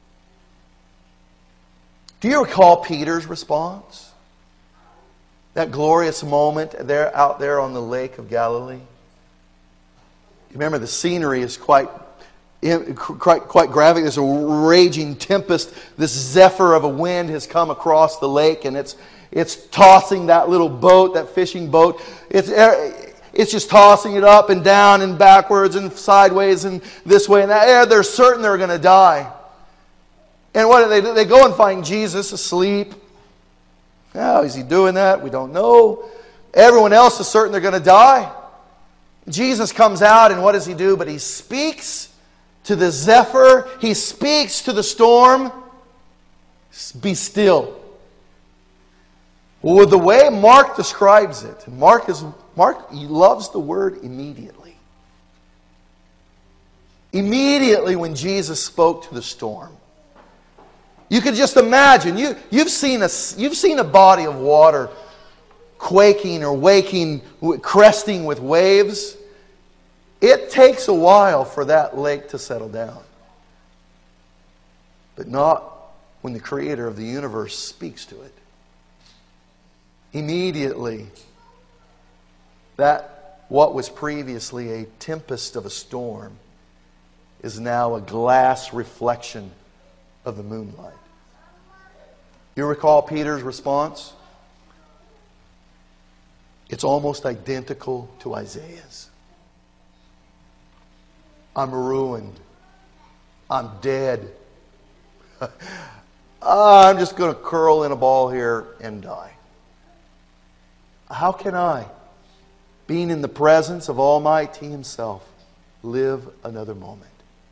Do you recall Peter's response? That glorious moment there, out there on the lake of Galilee. You remember the scenery is quite, quite, quite graphic. There's a raging tempest. This zephyr of a wind has come across the lake, and it's it's tossing that little boat, that fishing boat. It's it's just tossing it up and down and backwards and sideways and this way and that. They're certain they're going to die. And what do they do? They go and find Jesus asleep. How is he doing that? We don't know. Everyone else is certain they're going to die. Jesus comes out, and what does he do? But he speaks to the zephyr. He speaks to the storm. Be still. Well, the way Mark describes it, Mark is Mark he loves the word immediately. Immediately when Jesus spoke to the storm. You could just imagine, you, you've seen a, you've seen a body of water quaking or waking, cresting with waves. It takes a while for that lake to settle down. But not when the Creator of the universe speaks to it. Immediately, that what was previously a tempest of a storm is now a glass reflection of the moonlight. You recall Peter's response? It's almost identical to Isaiah's. I'm ruined. I'm dead. I'm just going to curl in a ball here and die. How can I, being in the presence of Almighty Himself, live another moment?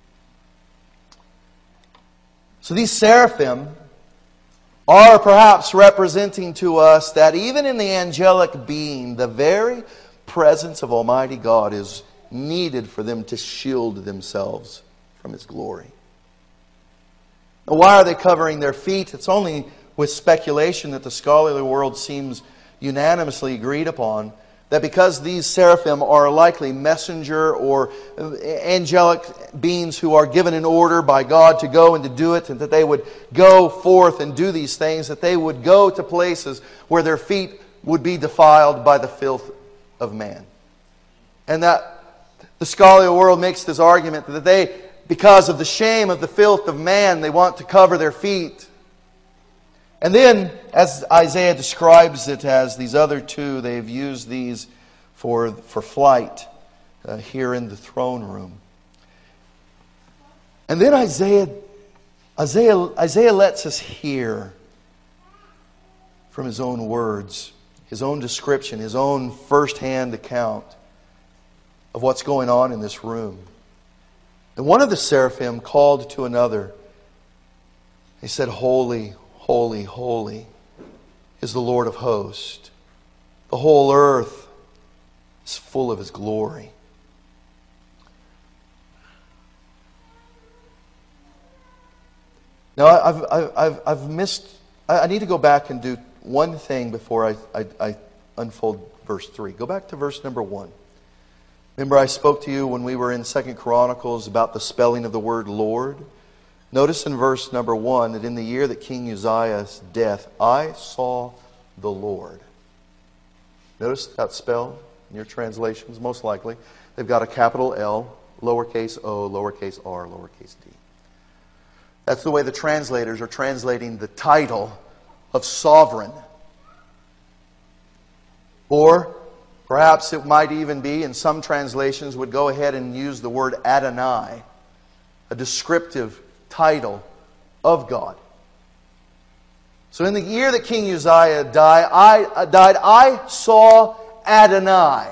So these seraphim are perhaps representing to us that even in the angelic being, the very presence of Almighty God is needed for them to shield themselves from His glory. Now, why are they covering their feet? It's only with speculation that the scholarly world seems unanimously agreed upon that because these seraphim are likely messenger or angelic beings who are given an order by God to go and to do it, and that they would go forth and do these things, that they would go to places where their feet would be defiled by the filth of man. And that the scholarly world makes this argument that they, because of the shame of the filth of man, they want to cover their feet. And then, as Isaiah describes it as these other two, they've used these for, for flight uh, here in the throne room. And then Isaiah, Isaiah, Isaiah lets us hear from his own words, his own description, his own first-hand account of what's going on in this room. And one of the seraphim called to another. He said, "Holy, holy, holy is the Lord of hosts. The whole earth is full of His glory." Now, I've, I've, I've missed... I need to go back and do one thing before I, I, I, unfold verse three. Go back to verse number one. Remember I spoke to you when we were in Second Chronicles about the spelling of the word Lord? Notice in verse number one that in the year that King Uzziah's death, I saw the Lord. Notice that spell in your translations, most likely. They've got a capital L, lowercase o, lowercase r, lowercase d. That's the way the translators are translating the title of sovereign. Or perhaps it might even be, in some translations, would go ahead and use the word Adonai, a descriptive title of God. So in the year that King Uzziah died, I, died, I saw Adonai.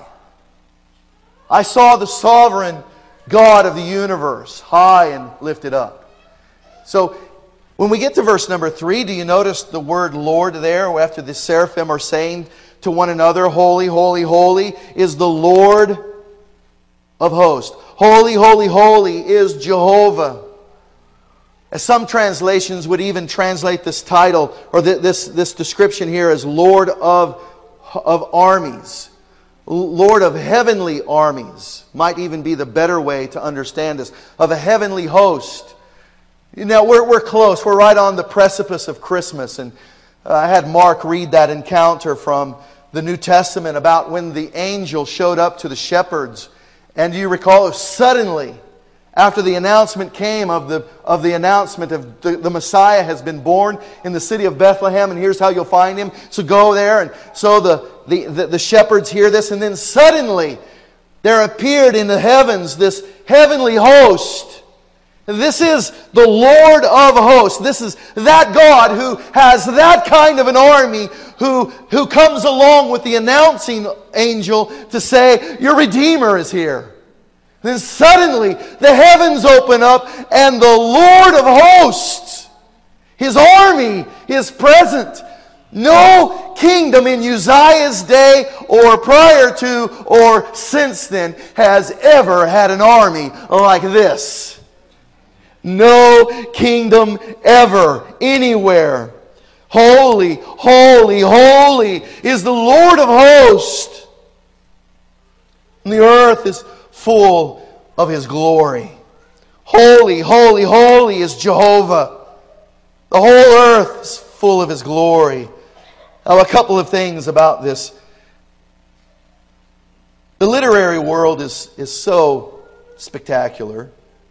I saw the sovereign God of the universe, high and lifted up. So when we get to verse number three, do you notice the word Lord there, after the seraphim are saying to one another, holy, holy, holy is the Lord of hosts. Holy, holy, holy is Jehovah. As some translations would even translate this title, or this, this description here, as Lord of, of armies. Lord of heavenly armies might even be the better way to understand this. Of a heavenly host. Now, we're, we're close. We're right on the precipice of Christmas. And uh, I had Mark read that encounter from the New Testament about when the angel showed up to the shepherds. And do you recall, suddenly, after the announcement came of the, of the announcement of the, the Messiah has been born in the city of Bethlehem, and here's how you'll find Him. So go there. And so the, the, the, the shepherds hear this, and then suddenly there appeared in the heavens this heavenly host. This is the Lord of hosts. This is that God who has that kind of an army, who, who comes along with the announcing angel to say, your Redeemer is here. Then suddenly the heavens open up and the Lord of hosts, His army is present. No kingdom in Uzziah's day or prior to or since then has ever had an army like this. No kingdom ever, anywhere. Holy, holy, holy is the Lord of hosts. And the earth is full of His glory. Holy, holy, holy is Jehovah. The whole earth is full of His glory. Now, a couple of things about this. The literary world is, is so spectacular.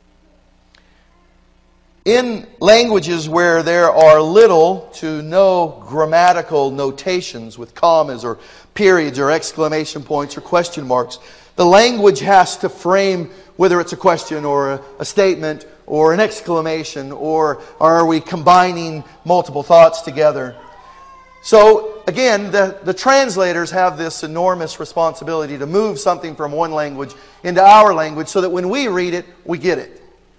In languages where there are little to no grammatical notations with commas or periods or exclamation points or question marks, the language has to frame whether it's a question or a, a statement or an exclamation, or are we combining multiple thoughts together. So again, the, the translators have this enormous responsibility to move something from one language into our language so that when we read it, we get it.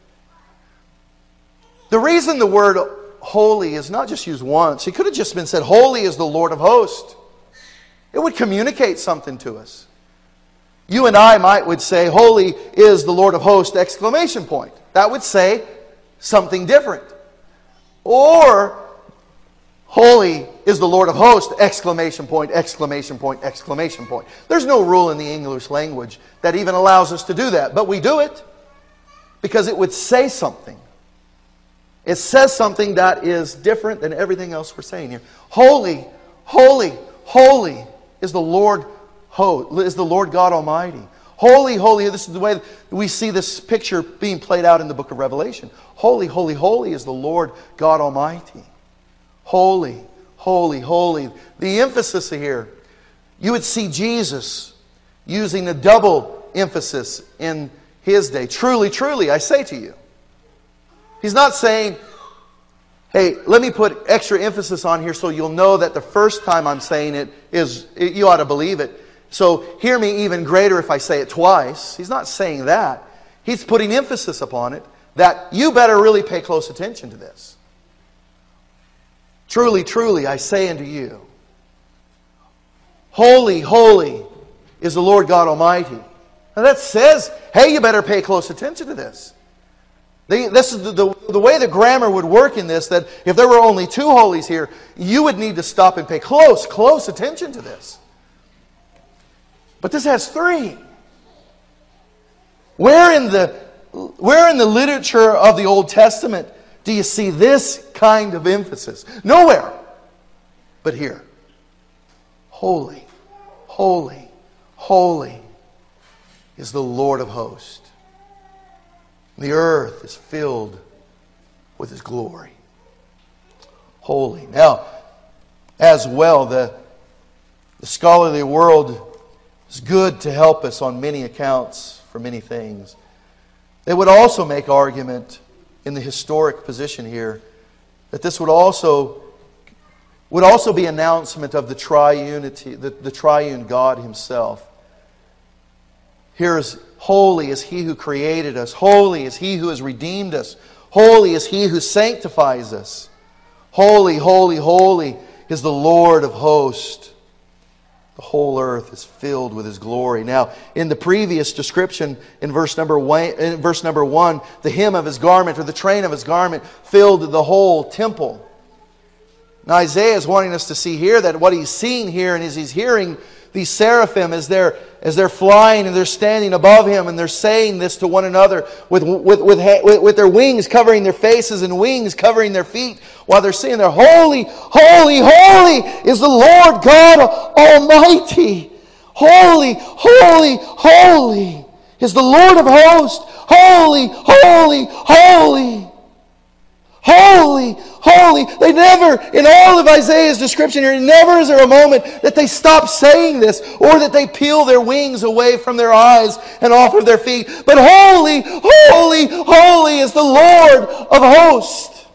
The reason the word holy is not just used once, it could have just been said, holy is the Lord of hosts. It would communicate something to us. You and I might would say, holy is the Lord of hosts, exclamation point. That would say something different. Or, holy is the Lord of hosts, exclamation point, exclamation point, exclamation point. There's no rule in the English language that even allows us to do that. But we do it because it would say something. It says something that is different than everything else we're saying here. Holy, holy, holy is the Lord, is the Lord God Almighty. Holy, holy, this is the way we see this picture being played out in the book of Revelation. Holy, holy, holy is the Lord God Almighty. Holy, holy, holy. The emphasis here, you would see Jesus using a double emphasis in His day. Truly, truly, I say to you. He's not saying, hey, let me put extra emphasis on here so you'll know that the first time I'm saying it is, you ought to believe it. So hear me even greater if I say it twice. He's not saying that. He's putting emphasis upon it, that you better really pay close attention to this. Truly, truly, I say unto you, holy, holy is the Lord God Almighty. Now that says, hey, you better pay close attention to this. The, this is the, the, the way the grammar would work in this, that if there were only two holies here, you would need to stop and pay close, close attention to this. But this has three. Where in the, where in the literature of the Old Testament do you see this kind of emphasis? Nowhere but here. Holy, holy, holy is the Lord of hosts. The earth is filled with His glory. Holy. Now, as well, the, the scholarly world is good to help us on many accounts for many things. They would also make argument in the historic position here that this would also would also be announcement of the triunity, the, the triune God Himself. Here is holy is He who created us. Holy is He who has redeemed us. Holy is He who sanctifies us. Holy, holy, holy is the Lord of hosts. The whole earth is filled with His glory. Now, in the previous description, in verse number one, in verse number one, the hem of His garment or the train of His garment filled the whole temple. Now, Isaiah is wanting us to see here that what he's seeing here and as he's hearing these seraphim as they're as they're flying and they're standing above him and they're saying this to one another with with with with their wings covering their faces and wings covering their feet while they're saying they're holy, holy, holy is the Lord God Almighty. Holy, holy, holy is the Lord of hosts. Holy, holy, holy. Holy, holy. They never, in all of Isaiah's description here, never is there a moment that they stop saying this or that they peel their wings away from their eyes and off of their feet. But holy, holy, holy is the Lord of hosts.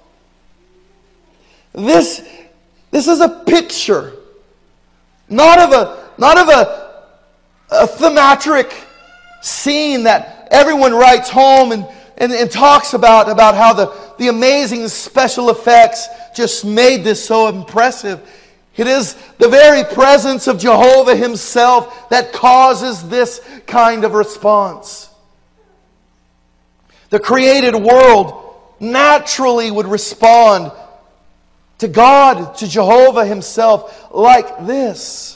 This, this is a picture, not of a, not of a, a thematic scene that everyone writes home and, and, and talks about, about how the The amazing special effects just made this so impressive. It is the very presence of Jehovah Himself that causes this kind of response. The created world naturally would respond to God, to Jehovah Himself, like this.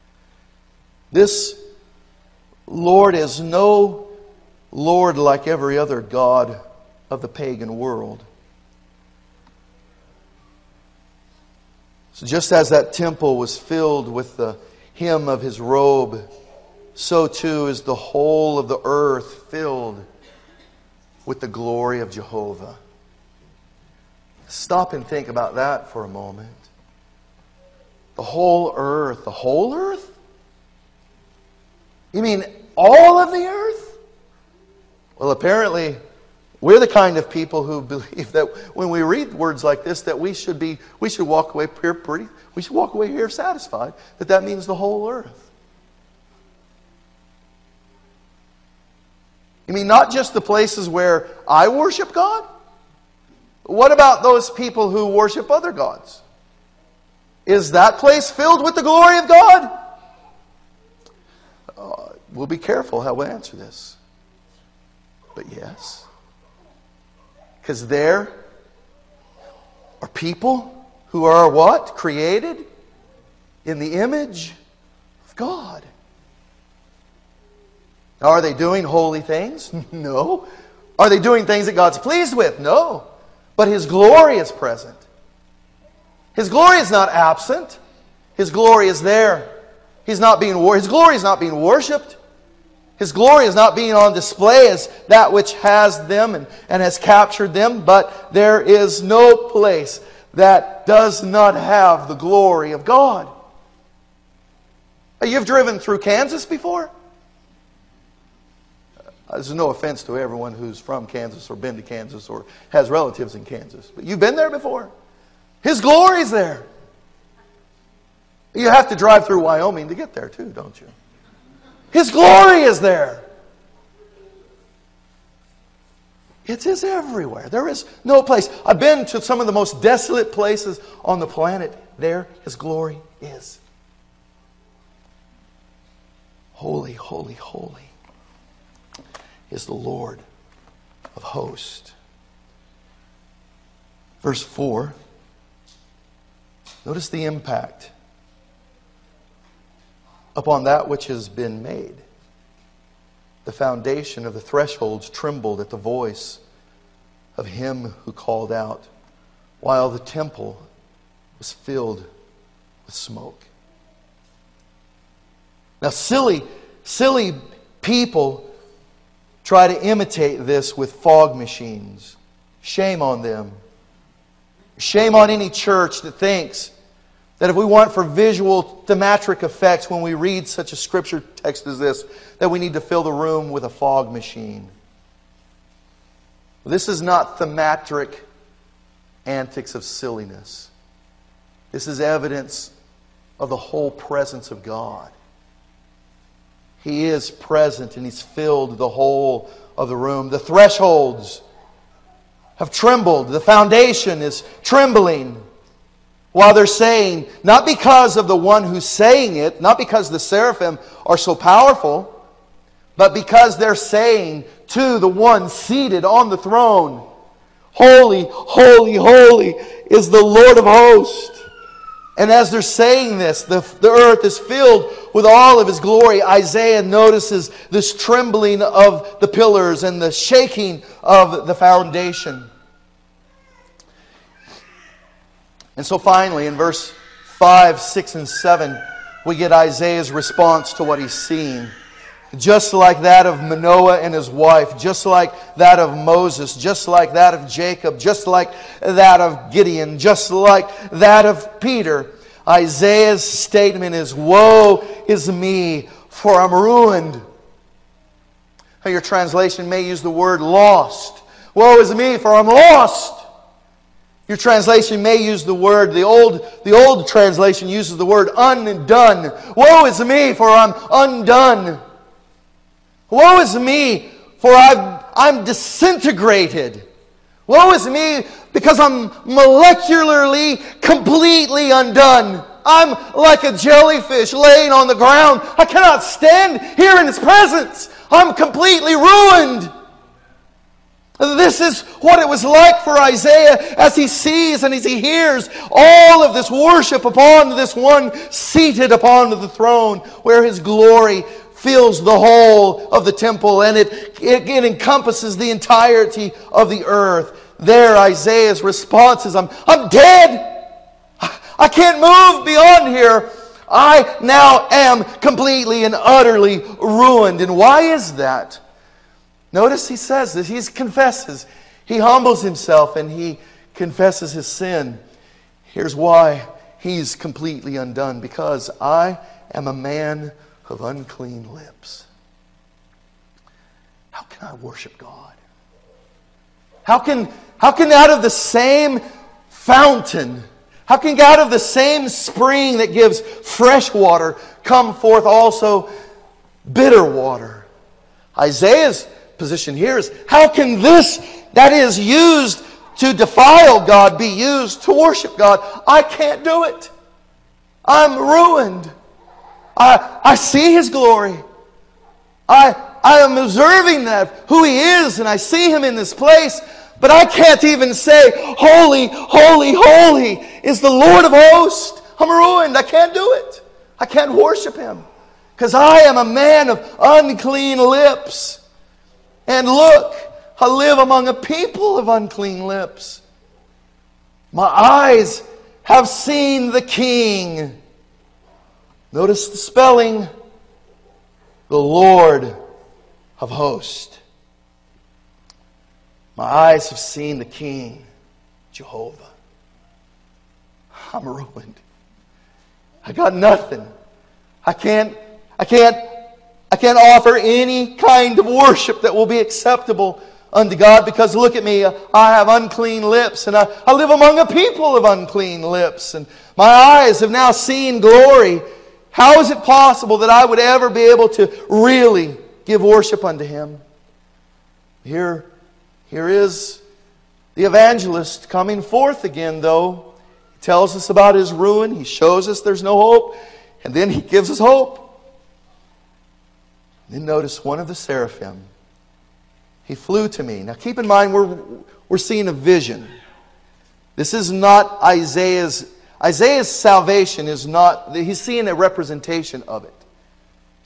This Lord is no Lord like every other god of the pagan world. So just as that temple was filled with the hem of His robe, so too is the whole of the earth filled with the glory of Jehovah. Stop and think about that for a moment. The whole earth. The whole earth? You mean all of the earth? Well, apparently we're the kind of people who believe that when we read words like this, that we should be, we should walk away here pretty, we should walk away here satisfied that that means the whole earth. You mean not just the places where I worship God? What about those people who worship other gods? Is that place filled with the glory of God? Uh, we'll be careful how we answer this. But yes. Because there are people who are what? Created in the image of God. Now, are they doing holy things? No. Are they doing things that God's pleased with? No. But His glory is present. His glory is not absent. His glory is there. He's not being wor- His glory is not being worshipped. His glory is not being on display as that which has them and, and has captured them, but there is no place that does not have the glory of God. You've driven through Kansas before? There's no offense to everyone who's from Kansas or been to Kansas or has relatives in Kansas, but you've been there before. His glory's there. You have to drive through Wyoming to get there too, don't you? His glory is there. It is everywhere. There is no place. I've been to some of the most desolate places on the planet. There His glory is. Holy, holy, holy is the Lord of hosts. Verse four. Notice the impact upon that which has been made. The foundation of the thresholds trembled at the voice of Him who called out, while the temple was filled with smoke. Now, silly, silly people try to imitate this with fog machines. Shame on them. Shame on any church that thinks that if we want for visual thematic effects when we read such a scripture text as this, that we need to fill the room with a fog machine. This is not thematic antics of silliness. This is evidence of the whole presence of God. He is present and He's filled the whole of the room. The thresholds have trembled. The foundation is trembling. While they're saying, not because of the one who's saying it, not because the seraphim are so powerful, but because they're saying to the one seated on the throne, holy, holy, holy is the Lord of hosts. And as they're saying this, the, the earth is filled with all of His glory. Isaiah notices this trembling of the pillars and the shaking of the foundation. And so finally, in verse five, six, and seven, we get Isaiah's response to what he's seeing. Just like that of Manoah and his wife, just like that of Moses, just like that of Jacob, just like that of Gideon, just like that of Peter, Isaiah's statement is, woe is me, for I'm ruined. Your translation may use the word lost. Woe is me, for I'm lost. Your translation may use the word, the old, the old translation uses the word undone. Woe is me, for I'm undone. Woe is me, for I've, I'm disintegrated. Woe is me, because I'm molecularly, completely undone. I'm like a jellyfish laying on the ground. I cannot stand here in His presence. I'm completely ruined. This is what it was like for Isaiah as he sees and as he hears all of this worship upon this one seated upon the throne, where His glory fills the whole of the temple, and it, it, it encompasses the entirety of the earth. There Isaiah's response is, I'm, I'm dead. I can't move beyond here. I now am completely and utterly ruined. And why is that? Notice he says this. He confesses. He humbles himself and he confesses his sin. Here's why he's completely undone. Because I am a man of unclean lips. How can I worship God? How can, how can out of the same fountain, how can out of the same spring that gives fresh water come forth also bitter water? Isaiah's position here is, how can this that is used to defile God be used to worship God? I can't do it. I'm ruined. I, I see His glory. I, I am observing that, who He is, and I see Him in this place, but I can't even say, holy, holy, holy is the Lord of hosts. I'm ruined. I can't do it. I can't worship Him because I am a man of unclean lips. And look, I live among a people of unclean lips. My eyes have seen the King. Notice the spelling. The Lord of hosts. My eyes have seen the King, Jehovah. I'm ruined. I got nothing. I can't, I can't I can't offer any kind of worship that will be acceptable unto God, because look at me, I have unclean lips, and I, I live among a people of unclean lips, and my eyes have now seen glory. How is it possible that I would ever be able to really give worship unto Him? Here, here is the evangelist coming forth again, though. He tells us about his ruin. He shows us there's no hope, and then he gives us hope. Then notice one of the seraphim. He flew to me. Now keep in mind, we're, we're seeing a vision. This is not Isaiah's... Isaiah's salvation is not... He's seeing a representation of it.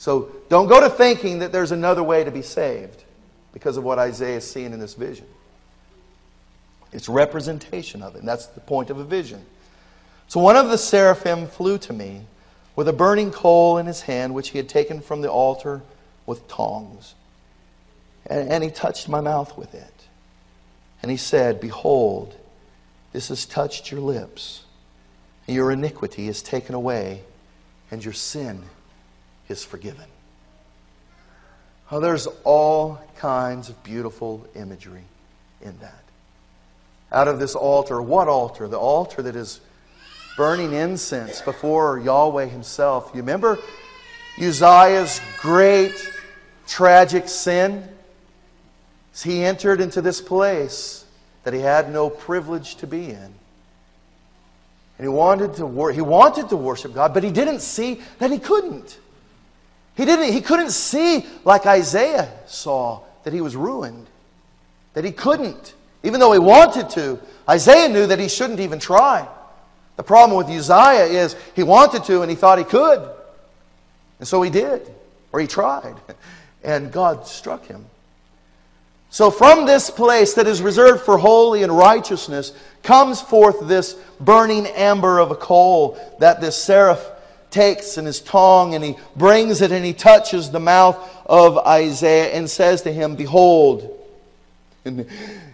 So don't go to thinking that there's another way to be saved because of what Isaiah is seeing in this vision. It's representation of it, and that's the point of a vision. So one of the seraphim flew to me with a burning coal in his hand, which he had taken from the altar with tongs. And, and he touched my mouth with it. And he said, "Behold, this has touched your lips. And your iniquity is taken away, and your sin is forgiven." Oh, there's all kinds of beautiful imagery in that. Out of this altar, what altar? The altar that is burning incense before Yahweh Himself. You remember Uzziah's great tragic sin? He entered into this place that he had no privilege to be in. And he wanted to wor- he wanted to worship God, but he didn't see that he couldn't. He didn't he couldn't see like Isaiah saw that he was ruined. That he couldn't. Even though he wanted to, Isaiah knew that he shouldn't even try. The problem with Uzziah is he wanted to and he thought he could. And so he did. Or he tried. And God struck him. So from this place that is reserved for holy and righteousness comes forth this burning amber of a coal that this seraph takes in his tongue, and he brings it and he touches the mouth of Isaiah and says to him, "Behold." And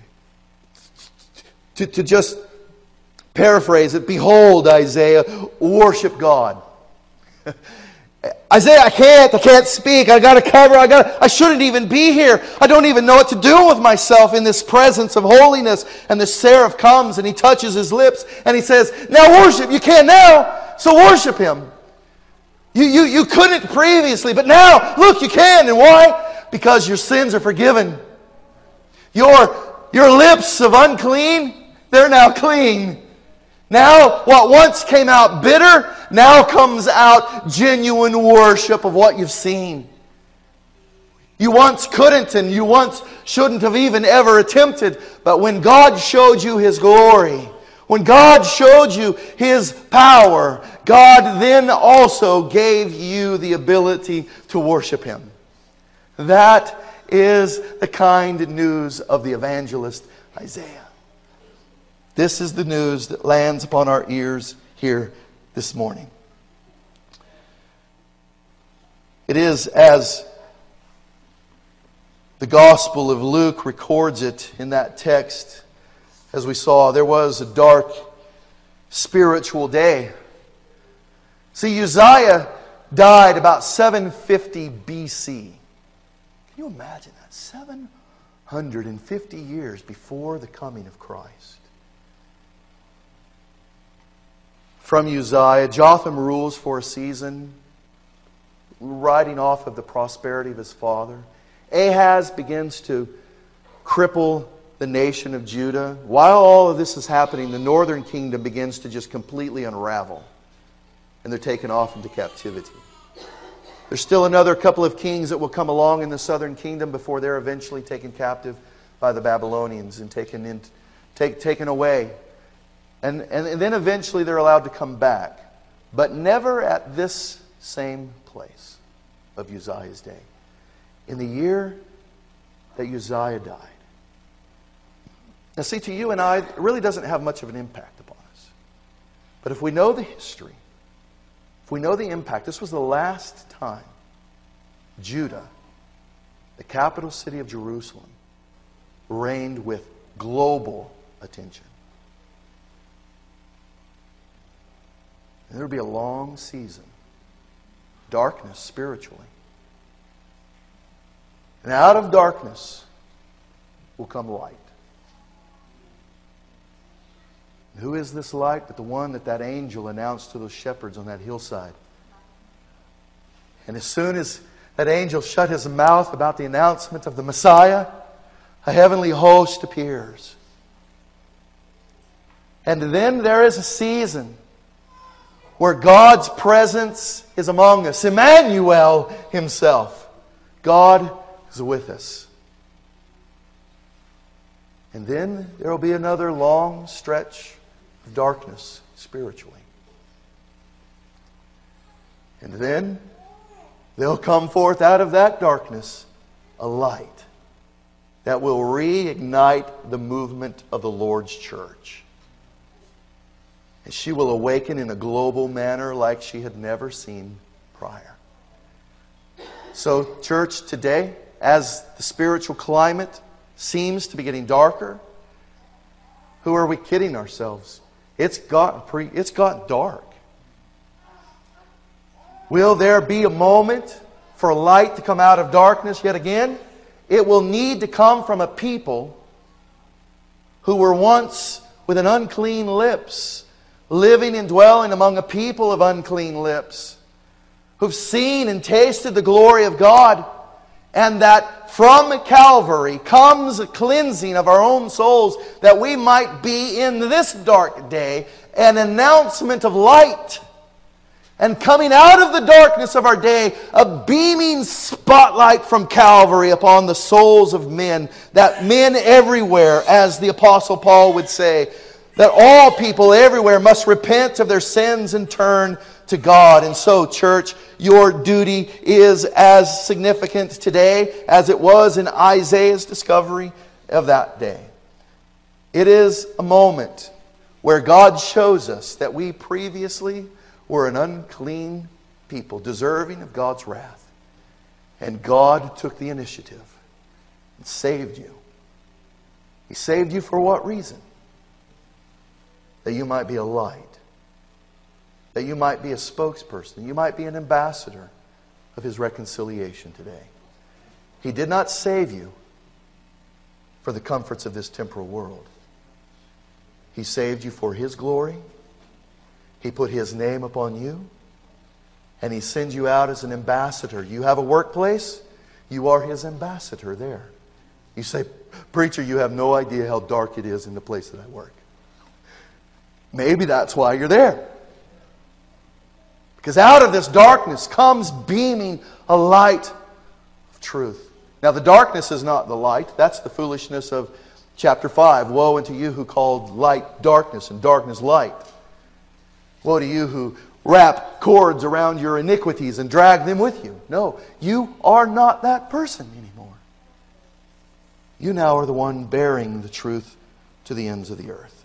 to, to just paraphrase it, "Behold, Isaiah, worship God." Isaiah, I can't, I can't speak, I gotta cover, I gotta, I shouldn't even be here. I don't even know what to do with myself in this presence of holiness. And the seraph comes and he touches his lips and he says, "Now worship, you can now, so worship Him. You, you, you couldn't previously, but now, look, you can. And why? Because your sins are forgiven. Your, your lips of unclean, they're now clean. Now, what once came out bitter, now comes out genuine worship of what you've seen. You once couldn't and you once shouldn't have even ever attempted. But when God showed you His glory, when God showed you His power, God then also gave you the ability to worship Him. That is the kind news of the evangelist Isaiah. This is the news that lands upon our ears here this morning. It is as the Gospel of Luke records it in that text. As we saw, there was a dark spiritual day. See, Uzziah died about seven fifty B C. Can you imagine that? seven hundred fifty years before the coming of Christ. From Uzziah, Jotham rules for a season, riding off of the prosperity of his father. Ahaz begins to cripple the nation of Judah. While all of this is happening, the northern kingdom begins to just completely unravel. And they're taken off into captivity. There's still another couple of kings that will come along in the southern kingdom before they're eventually taken captive by the Babylonians and taken in, take, taken away. And, and, and then eventually they're allowed to come back. But never at this same place of Uzziah's day. In the year that Uzziah died. Now see, to you and I, it really doesn't have much of an impact upon us. But if we know the history, if we know the impact, this was the last time Judah, the capital city of Jerusalem, reigned with global attention. And there will be a long season. Darkness spiritually. And out of darkness will come light. And who is this light but the one that that angel announced to those shepherds on that hillside? And as soon as that angel shut his mouth about the announcement of the Messiah, a heavenly host appears. And then there is a season where God's presence is among us. Emmanuel Himself. God is with us. And then there will be another long stretch of darkness spiritually. And then there'll come forth out of that darkness a light that will reignite the movement of the Lord's church. And she will awaken in a global manner like she had never seen prior. So, church, today, as the spiritual climate seems to be getting darker, who are we kidding ourselves? It's got, pre, it's got dark. Will there be a moment for light to come out of darkness yet again? It will need to come from a people who were once with an unclean lips, living and dwelling among a people of unclean lips, who've seen and tasted the glory of God, and that from Calvary comes a cleansing of our own souls, that we might be in this dark day an announcement of light. And coming out of the darkness of our day, a beaming spotlight from Calvary upon the souls of men, that men everywhere, as the Apostle Paul would say, that all people everywhere must repent of their sins and turn to God. And so, church, your duty is as significant today as it was in Isaiah's discovery of that day. It is a moment where God shows us that we previously were an unclean people, deserving of God's wrath. And God took the initiative and saved you. He saved you for what reason? That you might be a light. That you might be a spokesperson. You might be an ambassador of His reconciliation today. He did not save you for the comforts of this temporal world. He saved you for His glory. He put His name upon you. And He sends you out as an ambassador. You have a workplace. You are His ambassador there. You say, preacher, you have no idea how dark it is in the place that I work. Maybe that's why you're there. Because out of this darkness comes beaming a light of truth. Now the darkness is not the light. That's the foolishness of chapter five. Woe unto you who called light darkness and darkness light. Woe to you who wrap cords around your iniquities and drag them with you. No, you are not that person anymore. You now are the one bearing the truth to the ends of the earth.